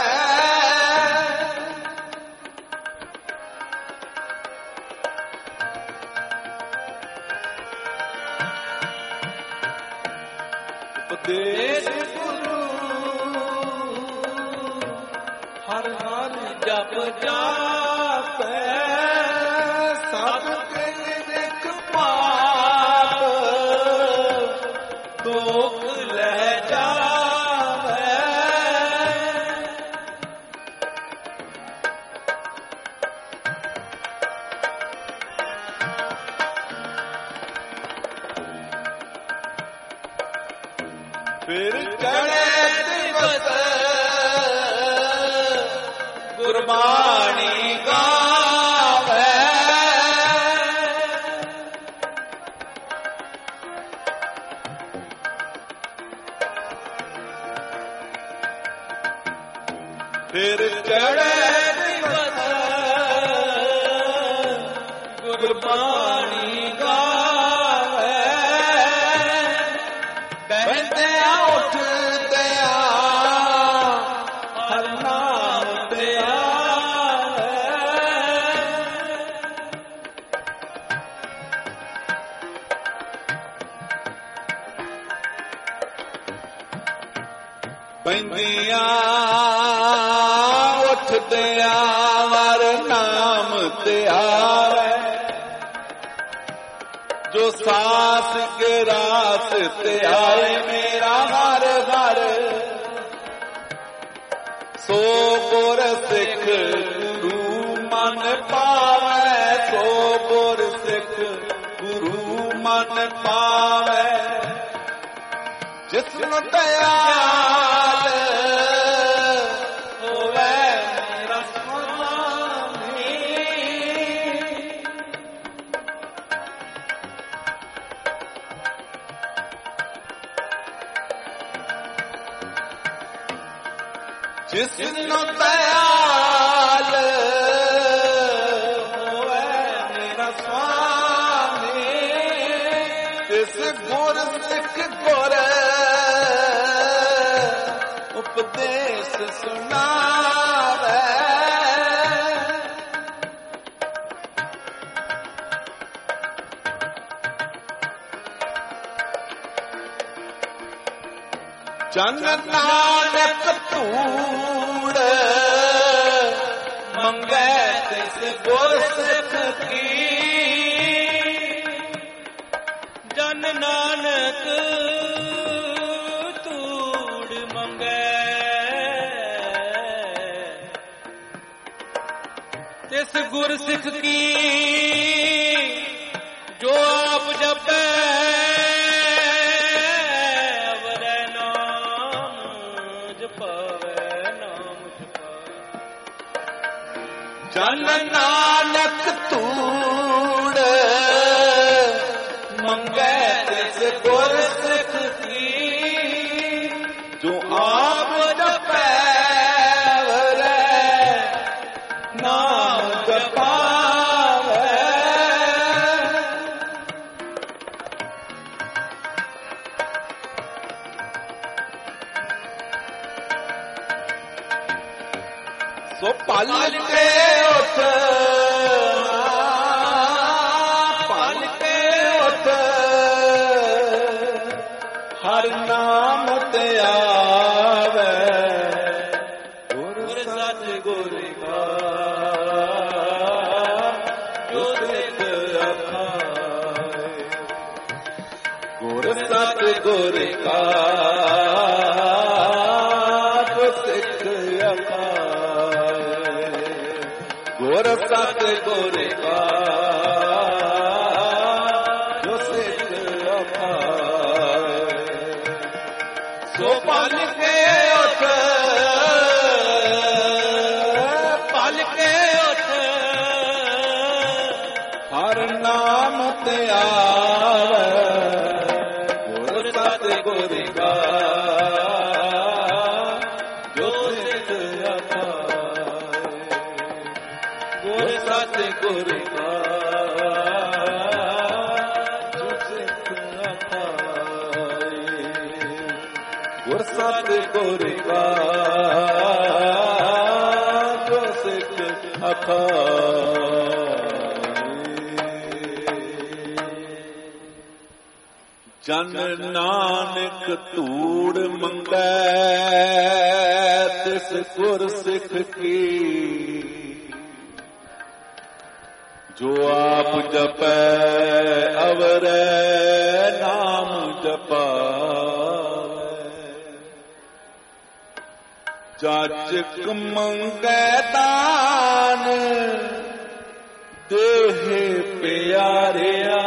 ਦੇਸ ਗੁਰੂ ਹਰ ਹਰ ਜਪ ਜਾਪੈ ਸਭ ਕੇ ਨਿਖ ਪਾਪ ਦੁਖ ਲੈ ਜਾਵੇ। ਫਿਰ ਚੜ੍ਹੇ ਦਿਵਸ ਗੁਰਬਾਣੀ ਗਾਵੇ ਫਿਰ ਚੜ੍ਹੇ ਦਿਵਸ ਗੁਰਬਾਣੀ ਗਾਵੇ ਬਹਿੰਦਿਆਂ ਉੱਠਦਿਆਂ ਹਰ ਨਾਮ ਤੇ ਆਵੇ। ਬਹਿੰਦਿਆਂ ਉੱਠਦਿਆਂ ਹਰ ਨਾਮ ਤੇ ਆਵੇ ਜੋ ਸਾਸ ਕੇ ਰਾਸ ਤੇ ਆਏ ਮੇਰਾ ਹਰ ਹਰ ਸੋ ਗੁਰ ਸਿੱਖ ਗੁਰੂ ਮਨ ਪਾਵੇ ਸੋ ਗੁਰ ਸਿੱਖ ਗੁਰੂ ਮਨ ਪਾਵੇ ਜਿਸ ਨੂੰ ਦਇਆਲ ਹੋਵੇ ਮੇਰਾ ਸੁਆਮੀ। ਜਿਸ ਨੂੰ ਦਇਆਲ ਹੋਵੇ ਮੇਰਾ ਸੁਆਮੀ ਤਿਸ ਗੁਰ ਸਿੱਖ ਗੁਰ ਉਪਦੇਸ਼ ਸੁਣਾਵੇ। ਜਨ ਨਾਨਕ ਧੂੜ ਮੰਗੈ ਤਿਸ ਗੁਰ ਸਿੱਖ ਕੀ ਜਨ ਨਾਨਕ ਧੂੜ ਮੰਗੈ ਤਿਸ ਗੁਰ ਸਿੱਖ ਕੀ ਜੋ ਆਪ ਜਪੈ ਜਨ ਨਾਨਕ ਧੂੜ ਮੰਗੈ ਤਿਸ ਗੁਰ ਸਿੱਖ ਕੀ ਜੋ ਆਪ ਜਪੈ ਵਰੈ ਨਾਮ ਜਪਾਵੈ। ਸੋ ਪਲ ਕੇ ਉੱਠ ਪਲ ਕੇ ਉੱਠ ਹਰ ਨਾਮ ਤੇ ਆਵੇ ਗੁਰ ਸਤ ਗੁਰ ਕਾ ਜੋ ਸਿੱਖ ਆਖਾਏ ਗੁਰ ਸਤ ਗੁਰ ਕਾ ਸਿੱਖ ਅਖਾਏ, ਗੁਰ ਸਤ ਗੁਰ ਕਾ ਜੋ ਸਿੱਖ ਅਖਾਏ, ਸੋ ਪਲ ਕੇ ਉਠ ਪਲ ਕੇ ਉਠ ਹਰ ਨਾਮ ਤੇ ਆਵੇ, ਗੁਰ ਸਤ ਗੁਰ ਕਾ ਜੋ ਸਿੱਖ ਅਖਾਏ, ਗੁਰ ਸਤ ਗੁਰ ਕਾ ਜੋ ਸਿੱਖ ਅਖਾਏ, ਗੁਰ ਸਤ ਗੁਰ ਕਾ ਜੋ ਸਿੱਖ ਅਖਾਏ। ਜਨ ਨਾਨਕ ਧੂੜ ਮੰਗੈ ਤਿਸ ਗੁਰ ਸਿੱਖ ਕੀ, ਜੋ ਆਪ ਜਪੈ ਅਵਰੈ ਨਾਮ ਜਪਾਵੈ, ਜਾਚਕ ਮੰਗੈ ਦਾਨ ਦੇਹ ਪਿਆਰਿਆ,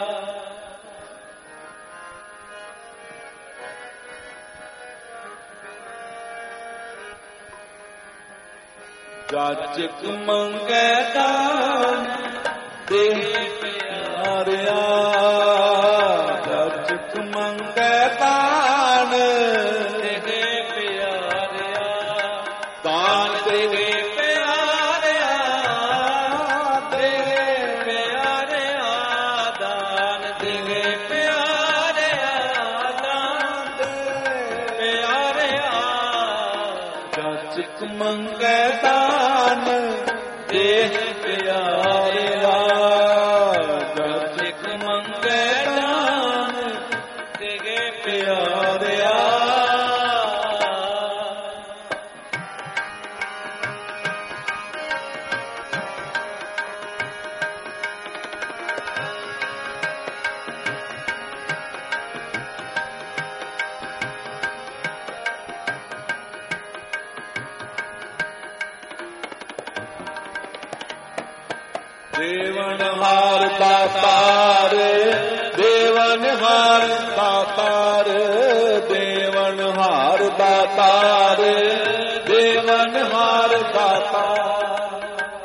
ਜਾਚਕ ਮੰਗੈ ਦਾਨ ਦੇਹ ਪਿਆਰਿਆ, ਜਾਚਕ ਮੰਗੈ ਦਾਨ ਦੇਹ ਪਿਆਰਿਆ, ਦਾਨ ਦੇਹ ਪਿਆਰਿਆ, ਦੇਹ ਪਿਆਰਿਆ, ਦਾਨ ਦੇਹ ਪਿਆਰਿਆ, ਦਾਨ ਦੇਹ ਪਿਆਰਿਆ, ਜਾਚਕ ਮੰਗੈ ਦਾਨ ਦੇਹ ਪਿਆਰਿਆ, ਜਾਚਕ ਮੰਗੈ ਦਾਨ ਦੇਹ ਪਿਆਰਿਆ। ਦੇਵਨਹਾਰ ਦਾਤਾਰ, ਦੇਵਨਹਾਰ ਦਾਤਾਰ, ਦੇਵਨਹਾਰ ਦਾਤਾਰ, ਦੇਵਨਹਾਰ ਦਾਤਾਰ,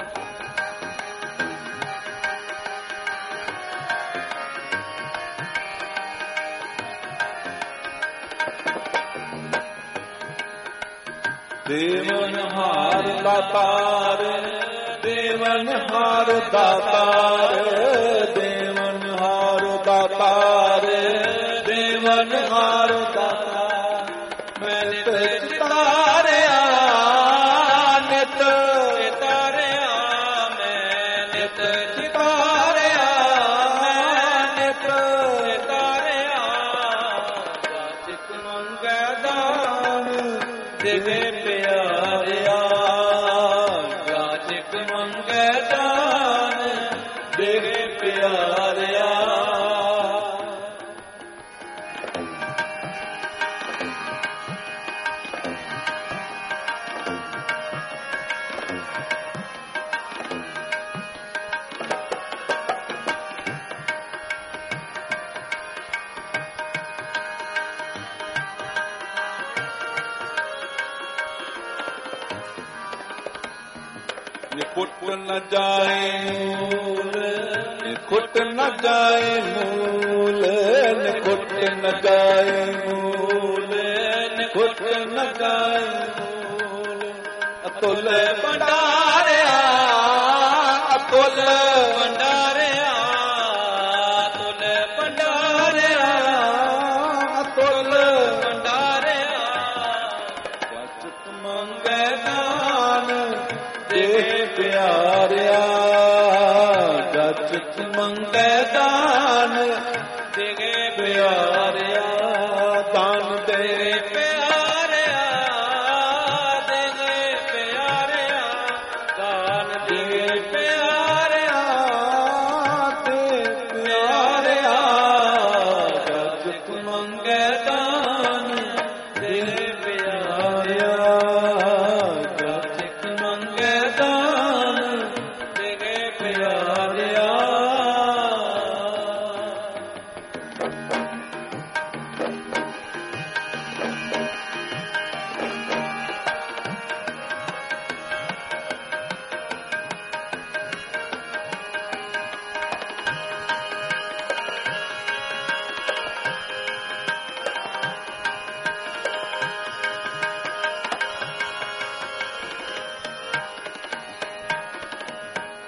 ਦੇਵਨਹਾਰ ਦਾਤਾਰ, ਦੇਵਨਹਾਰ ਦਾਤਾਰ, ਦੇਵਨਹਾਰ ਦਾਤਾਰ, ਦੇਵਨਹਾਰ ਦਾਤਾਰ, ਮੈਂ ਨਿਤ ਤਾਰਿਆ, ਨਿਤ ਤਾਰਿਆ, ਮੈਂ ਨਿਤ ਤਾਰਿਆ, ਮੈਂ ਨਿਤ ਤਾਰਿਆ, ਜਾਚਕ ਮੰਗੈ ਦਾਨ ਦੇਹ ਪਿਆਰਿਆ, ਜਾਚਕ ਮੰਗੈ ਦਾਨ ਦੇਹ ਪਿਆਰਿਆ। ਨਿਖੁੱਟ ਨ ਜਾਏ ਮੂਲ, ਨਿਖੁੱਟ ਨ ਜਾਏ ਮੂਲ, ਨਿਖੁੱਟ ਨ ਜਾਏ ਮੂਲ, ਨਿਖੁੱਟ ਨ ਜਾਏ ਮੂਲ, ਅਤੁਲ ਭੰਡਾਰਿਆ, ਅਤੁਲ ਭੰਡਾਰਿਆ, ਅਤੁਲ ਭੰਡਾਰਿਆ, ਅਤੁਲ ਭੰਡਾਰਿਆ, ਜਾਚਕ ਮੰਗੈ ਦਾਨ ਦੇਹ ਪਿਆਰਿਆ, ਜਾਚਕ ਮੰਗੈ ਦਾਨ ਦੇਹ ਪਿਆਰਿਆ, ਦਾਨ ਦੇ ਪਿਆਰਿਆ, ਦੇਹ ਪਿਆਰਿਆ, ਦਾਨ ਦੇ ਪਿਆਰਿਆ, ਦੇ ਪਿਆਰਿਆ, ਜਾਚਕ ਮੰਗੈ ਦਾਨ ਦੇਹ ਪਿਆਰਿਆ।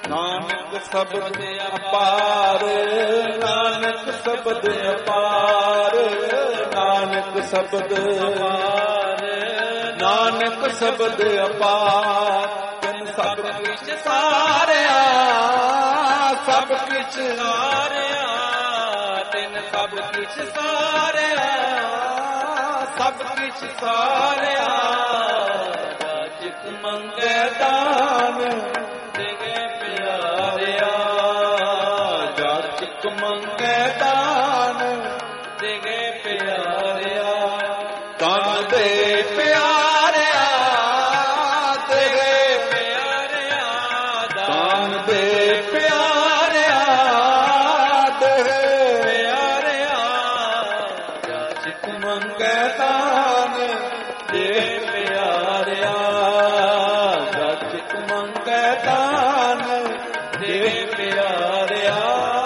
ਨਾਨਕ ਸ਼ਬਦ ਅਪਾਰ, ਨਾਨਕ ਸ਼ਬਦ ਅਪਾਰ, ਨਾਨਕ ਸ਼ਬਦ ਅਪਾਰ, ਨਾਨਕ ਸ਼ਬਦ ਅਪਾਰ। ਤਿਨ ਸਭ ਕਿਛ ਸਾਰਿਆ, ਸਭ ਕਿਛ ਸਾਰਿਆ, ਤਿਨ ਸਭ ਕਿਛ ਸਾਰਿਆ, ਸਭ ਕਿਛ ਸਾਰਿਆ। ਜਿਤ ਮੰਗੈ ਦਾਨ ਦੇਗੇ ਪਿਆਰਿਆ, ਜਾਚਿਕ ਮੰਗੈ ਦਾਨ ਦੇਗੇ ਪਿਆਰਿਆ। ਤਨ ਦੇ ਪਿਆਰਿਆ ਦੇਗੇ ਪਿਆਰਿਆ, ਦਾਨ ਦੇ ਪਿਆਰਿਆ ਦੇਗੇ ਪਿਆਰਿਆ। ਜਾਚਿਕ ਮੰਗੈ ਦਾਨ ਦੇ ਪਿਆਰਿਆ, ਜਾਚਿਕ ਮੰਗੈ ਦਾਨ ਦੇ ਪਿਆਰਿਆ।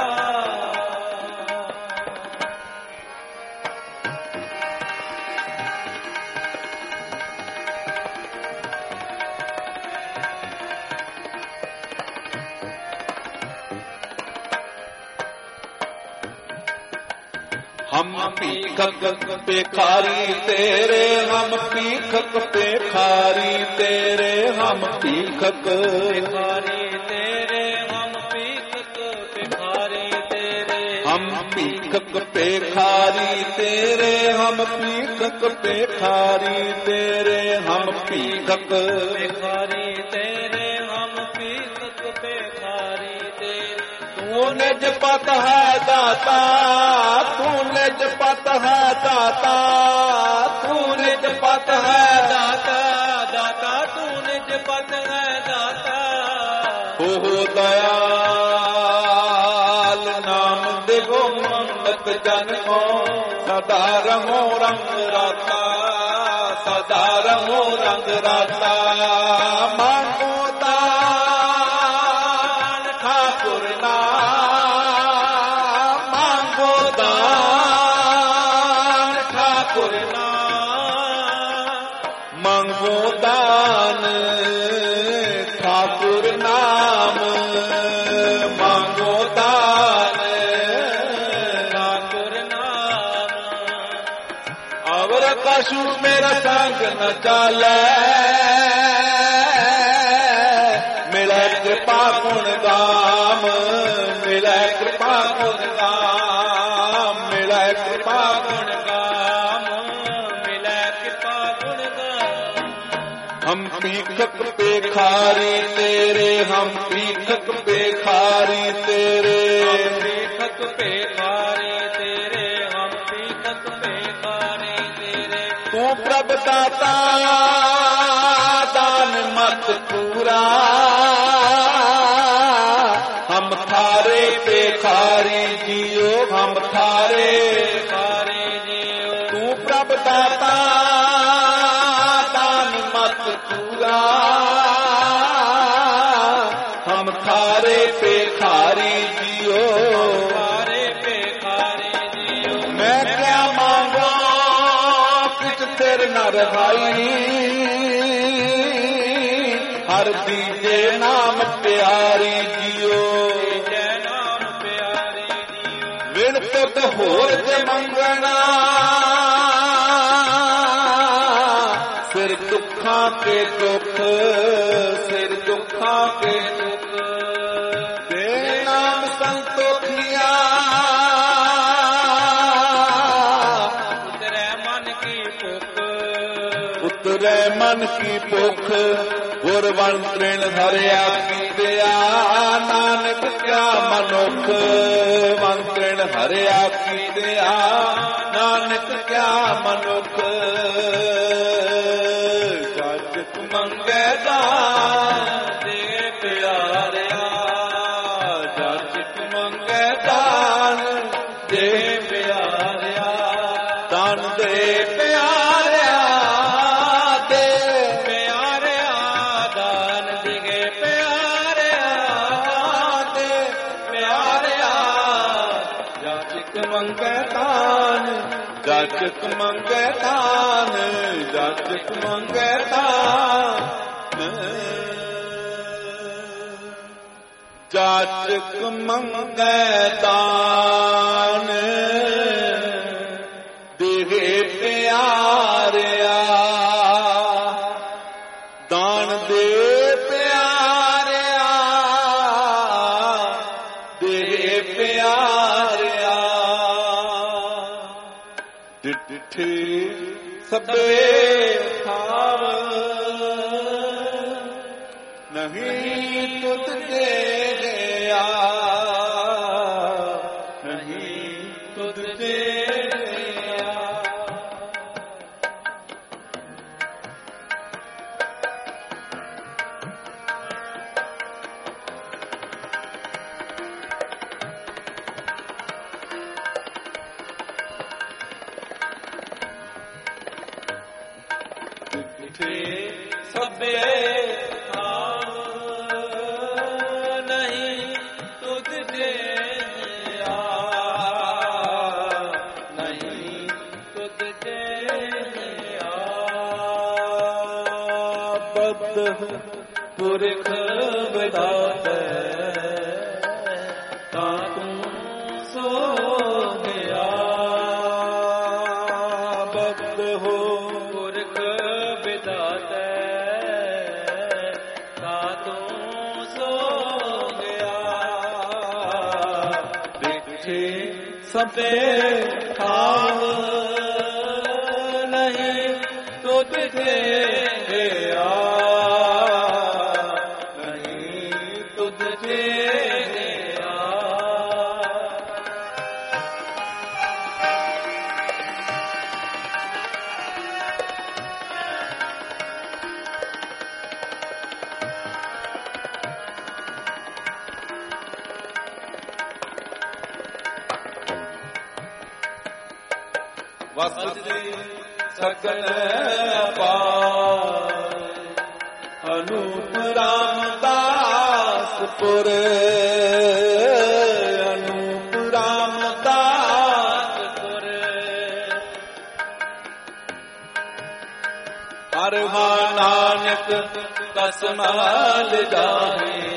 हम भीखक पेखारी तेरे, हम भीखक पेखारी तेरे, हम भीखक पेखारी तेरे, हम भीखक पेखारी तेरे, हम भीखक पेखारी तेरे, हम भीखक पेखारी तेरे, हम भीखक पेखारी तेरे, हम भीखक पेखारी तेरे। तू निज पत है दाता, तू निज पत है दाता, तू निज पत है दाता, दाता तू निज पत है दाता। हो दयाल नाम देवो मंगत जन को, सदा रमो रंग राता, सदा रमो रंग राता। मांगो दान ठाकुर नाम, मांगो दान ठाकुर नाम, मांगो दान ठाकुर नाम, मांगो दान ठाकुर नाम। अवर कछु मेरा संग न चाले, मिले कृपा गुण गाम, मिले कृपा गुण गाम, मिले कृपा गुण गाम, मिले कृपा गुण गाम। हम भीखक पेखारी तेरे, हम भीखक पेखारी तेरे, हम भीखक पेखारी तेरे, हम भीखक पेखारी तेरे। तू प्रभ दाता दान मत पूरा, हम थारे पेखारी जियो, हम थारे पेखारी जियो। तू प्रभ दाता दान मत पूरा, हम थारे पेखारी जियो, थारे पेखारी जियो। मैं क्या मांगो किछ तेर न रखाई, हर दीजे नाम प्यारी जियो, दीजे नाम प्यारी जियो। विण तुत होर जे मंगना, सिर दुखां के दुख, सिर दुखां के दुख। तेरे नाम संतोखिया, उतरे मन की भुख, उतरे मन की भुख। गुरवन तृण हरिया कीतिया, नानक क्या मनुख, मंत्रिण हरिया कीतिया, नानक क्या मनुख। जाचक मंगै दान दे प्यारिया, जाचक मंगै दान दे प्यारिया, दान दे प्यारिया, दे प्यारिया, दान दिगे प्यारिया, दे प्यारिया। जाचक मंगै दान, जाचक मंगै दान, जाचक मंगै दान। ਜਾਚਕ ਮੰਗੈ ਦਾਨ ਦੇਹ ਪਿਆਰਿਆ ਦਾਨ ਦੇ ਪਿਆਰਿਆ ਦੇਹ ਪਿਆਰਿਆ ਡਿਠੇ ਸਭੇ ਥਾਵ ਨਹੀਂ ਤੁਧ ਤੇਰਿਆ ਨਹੀਂ ਤੁਧ ਤੇਰਿਆ ਡਿਠੇ ਸਭੇ ਪੁਰਖ ਵਿਦਾਤੈ ਤਾਂ ਤੂੰ ਸੋਹਿਆ ਬਦ ਹੋ ਪੁਰਖ ਵਿਦਾਤੈ ਤਾਂ ਤੂੰ ਸੋਹਿਆ ਦੇਖੇ ਸਭੇ ਥਾਵ ਨਹੀਂ ਤੁਧ ਤੇਰਿਆ ਵਸਦੇ ਸਗਲ ਅਪਾਰ ਅਨੂਪ ਰਾਮਦਾਸ ਪੁਰ ਅਨੂਪ ਰਾਮਦਾਸ ਪੁਰ ਹਰ ਹਾ ਨਾਨਕ ਕਸਮਾਲ ਜਾਹੇ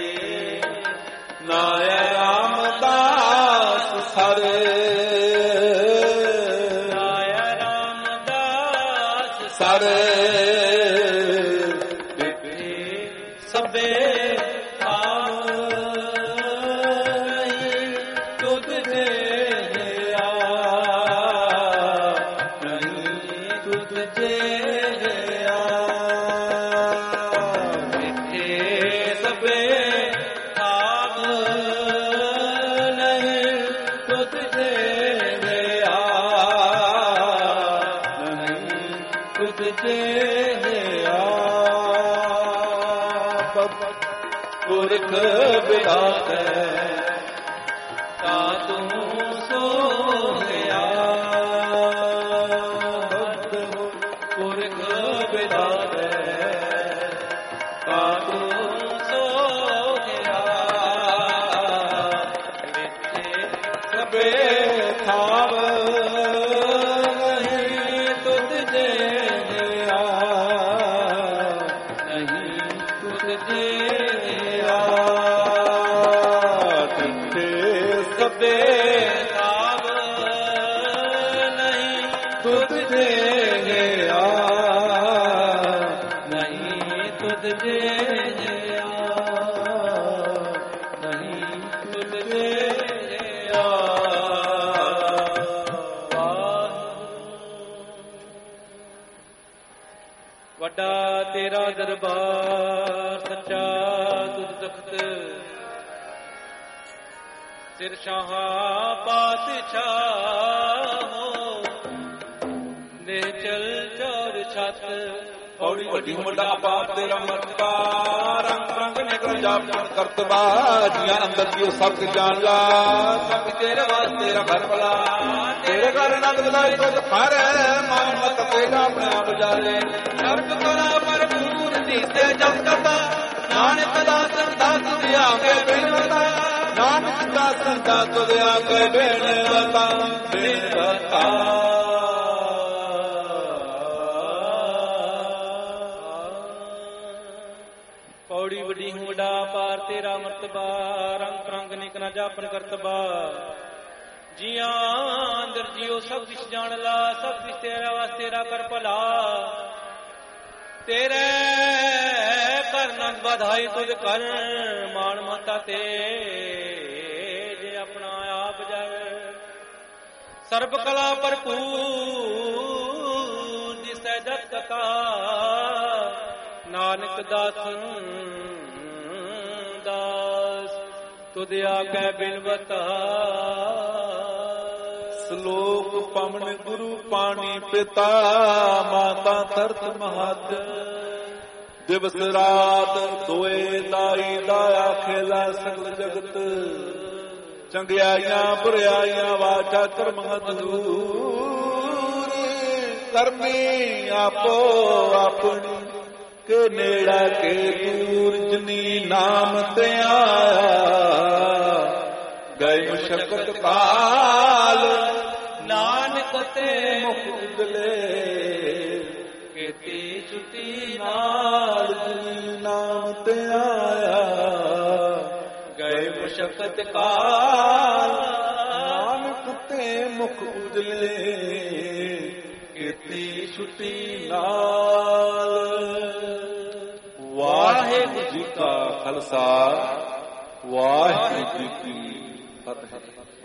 ਨਾਇ ਰਾਮਦਾਸ ਸਰੇ ਸਾਰੇ ਡਿਠੇ ਸਭੇ ਥਾਵ ਨਹੀਂ ਤੁਧ ਤੇਰਿਆ ਨਹੀਂ ਤੁਧ ਤੇਰਿਆ ਡਿਠੇ ਸਭੇ ਥਾਵ ਨਹੀਂ ਤੁਧ ਤੇਰਿਆ ਤੁਧ ਤੇਰਿਆ ਪੁਰਖ ਵਿਦਾਤੈ ਤਾਂ ਤੂੰ ਸੋਹਿਆ ਪੁਰਖ ਵਿਦਾਤੈ ਤਾਂ ਤੂੰ ਸੋਹਿਆ ਮਿੱਥੇ ਸਭੇ ਥਾਵ ਨਹੀਂ ਤੁਧ ਤੇਰਿਆ ਨਹੀਂ ਤੁਧ ਤੇਰਿਆ ਡਿਠੇ ਸਭੇ ਥਾਵ ਨਹੀਂ ਤੁਧ ਤੇਰਿਆ ਨਹੀਂ ਤੁਧ ਤੇਰਿਆ ਨਹੀਂ ਤੁਧ ਤੇਰਿਆ ਵੱਡਾ ਤੇਰਾ ਦਰਬਾਰ ਸੱਚਾ ਤੁਧ ਤਖਤ ਸਿਰ ਸ਼ਾਹਾਂ ਪਾਤਸ਼ਾਹ ਨਿਚਲ ਚੌਰ ਛਤ ਪੌੜੀ ਵੱਡੀ ਮੁੰਡਾ ਅਪਾਰ ਤੇਰਾ ਮਰਤਬਾ ਰੰਗ ਰੰਗ ਨੇ ਕਰ ਜਾਪ ਕਰਤਬਾ ਜੀਆਂ ਅੰਦਰ ਦੀ ਸਭ ਕੁ ਜਾਣ ਲਾ ਸਭ ਤੇਰੇ ਵਾਸਤੇ ਰਖਰ ਭਲਾ ਤੇਰੇ ਘਰ ਨੰਦ ਬਲਾਈ ਤੁਧ ਹਰ ਮਨ ਮਤ ਤੇਰਾ ਆਪਣੇ ਆਪ ਜਾਲੇ ਸ਼ਰਤ ਤੋਲਾ ਭਰਪੂਰ ਦੀਸੇ ਜਸ ਕਰਤਾ ਨਾਨਕ ਦਾ ਸੰਦਾ ਤੁਧ ਆਗੇ ਬੇਨਤਾ ਨਾਨਕ ਦਾ ਸੰਦਾ ਤੁਧ ਆਗੇ ਬੇਨਤਾ ਬੇਨਤਾ ਔੜੀ ਵੱਡੀ ਹੂੰ ਵੱਡਾ ਪਾਰ ਤੇਰਾ ਮਰਤਬਾ, ਰੰਗ ਪ੍ਰੰਗ ਨਿਕ ਨਾ ਜਾਪਨ ਕਰਤਬਾ। ਜੀਆਂ ਅੰਦਰ ਜਿਉ ਸਭ ਕੁਛ ਜਾਣ ਲਾ, ਸਭ ਕੁਛ ਤੇਰਾ ਵਾਸ ਤੇਰਾ ਕਰ ਭਲਾ। ਤੇਰੇ ਕਰ ਨੰਦ ਵਧਾਈ ਤੁਧ ਕਰ, ਮਾਣ ਮਤਾ ਤੇ ਜੇ ਆਪਣਾ ਆਪ ਜਰ। ਸਰਬ ਕਲਾ ਭਰਪੂਰ ਦਿਸੈ ਜਤ ਕਥਾ, ਨਾਨਕ ਦਾਸਨ ਦਾਸ ਤੁਧ ਆਗੈ ਬਿਨਵਤਾ। ਸ਼ਲੋਕ ਪਵਨ ਗੁਰੂ ਪਾਣੀ ਪਿਤਾ, ਮਾਤਾ ਧਰਤ ਮਹਦ। ਦਿਵਸ ਰਾਤ ਦੋਏ ਦਾਈ ਦਾਇਆ ਖੇਲਾ ਸਗਲ ਜਗਤ। ਚੰਗਿਆਈਆਂ ਬੁਰਿਆਈਆਂ ਵਾਚਾ ਕਰਮ ਹਦੂਰ। ਕਰਮੀ ਆਪੋ ਆਪਣੀ ਕੇ ਨੇੜਾ ਕੇ ਦੂਰ। ਜਿਨੀ ਨਾਮ ਤੇ ਆਇਆ ਗਏ ਮੁਸ਼ਕਤ ਕਾਲ। ਨਾਨਕ ਤੇ ਮੁਖ ਉਜਲੇ ਕੀਤੀ ਛੁੱਟੀ ਨਾਲ। ਜਿਨੀ ਨਾਮ ਤੇ ਆਇਆ ਗਏ ਮੁਸ਼ਕਤ ਕਾਲ। ਨਾਨਕ ਤੇ ਮੁਖ ਉਜਲੇ ਕੀਤੀ ਛੁੱਟੀ ਨਾਲ। ਵਾਹਿਗੁਰੂ ਜੀ ਕਾ ਖਾਲਸਾ, ਵਾਹਿਗੁਰੂ ਜੀ ਕੀ ਫਤਿਹ।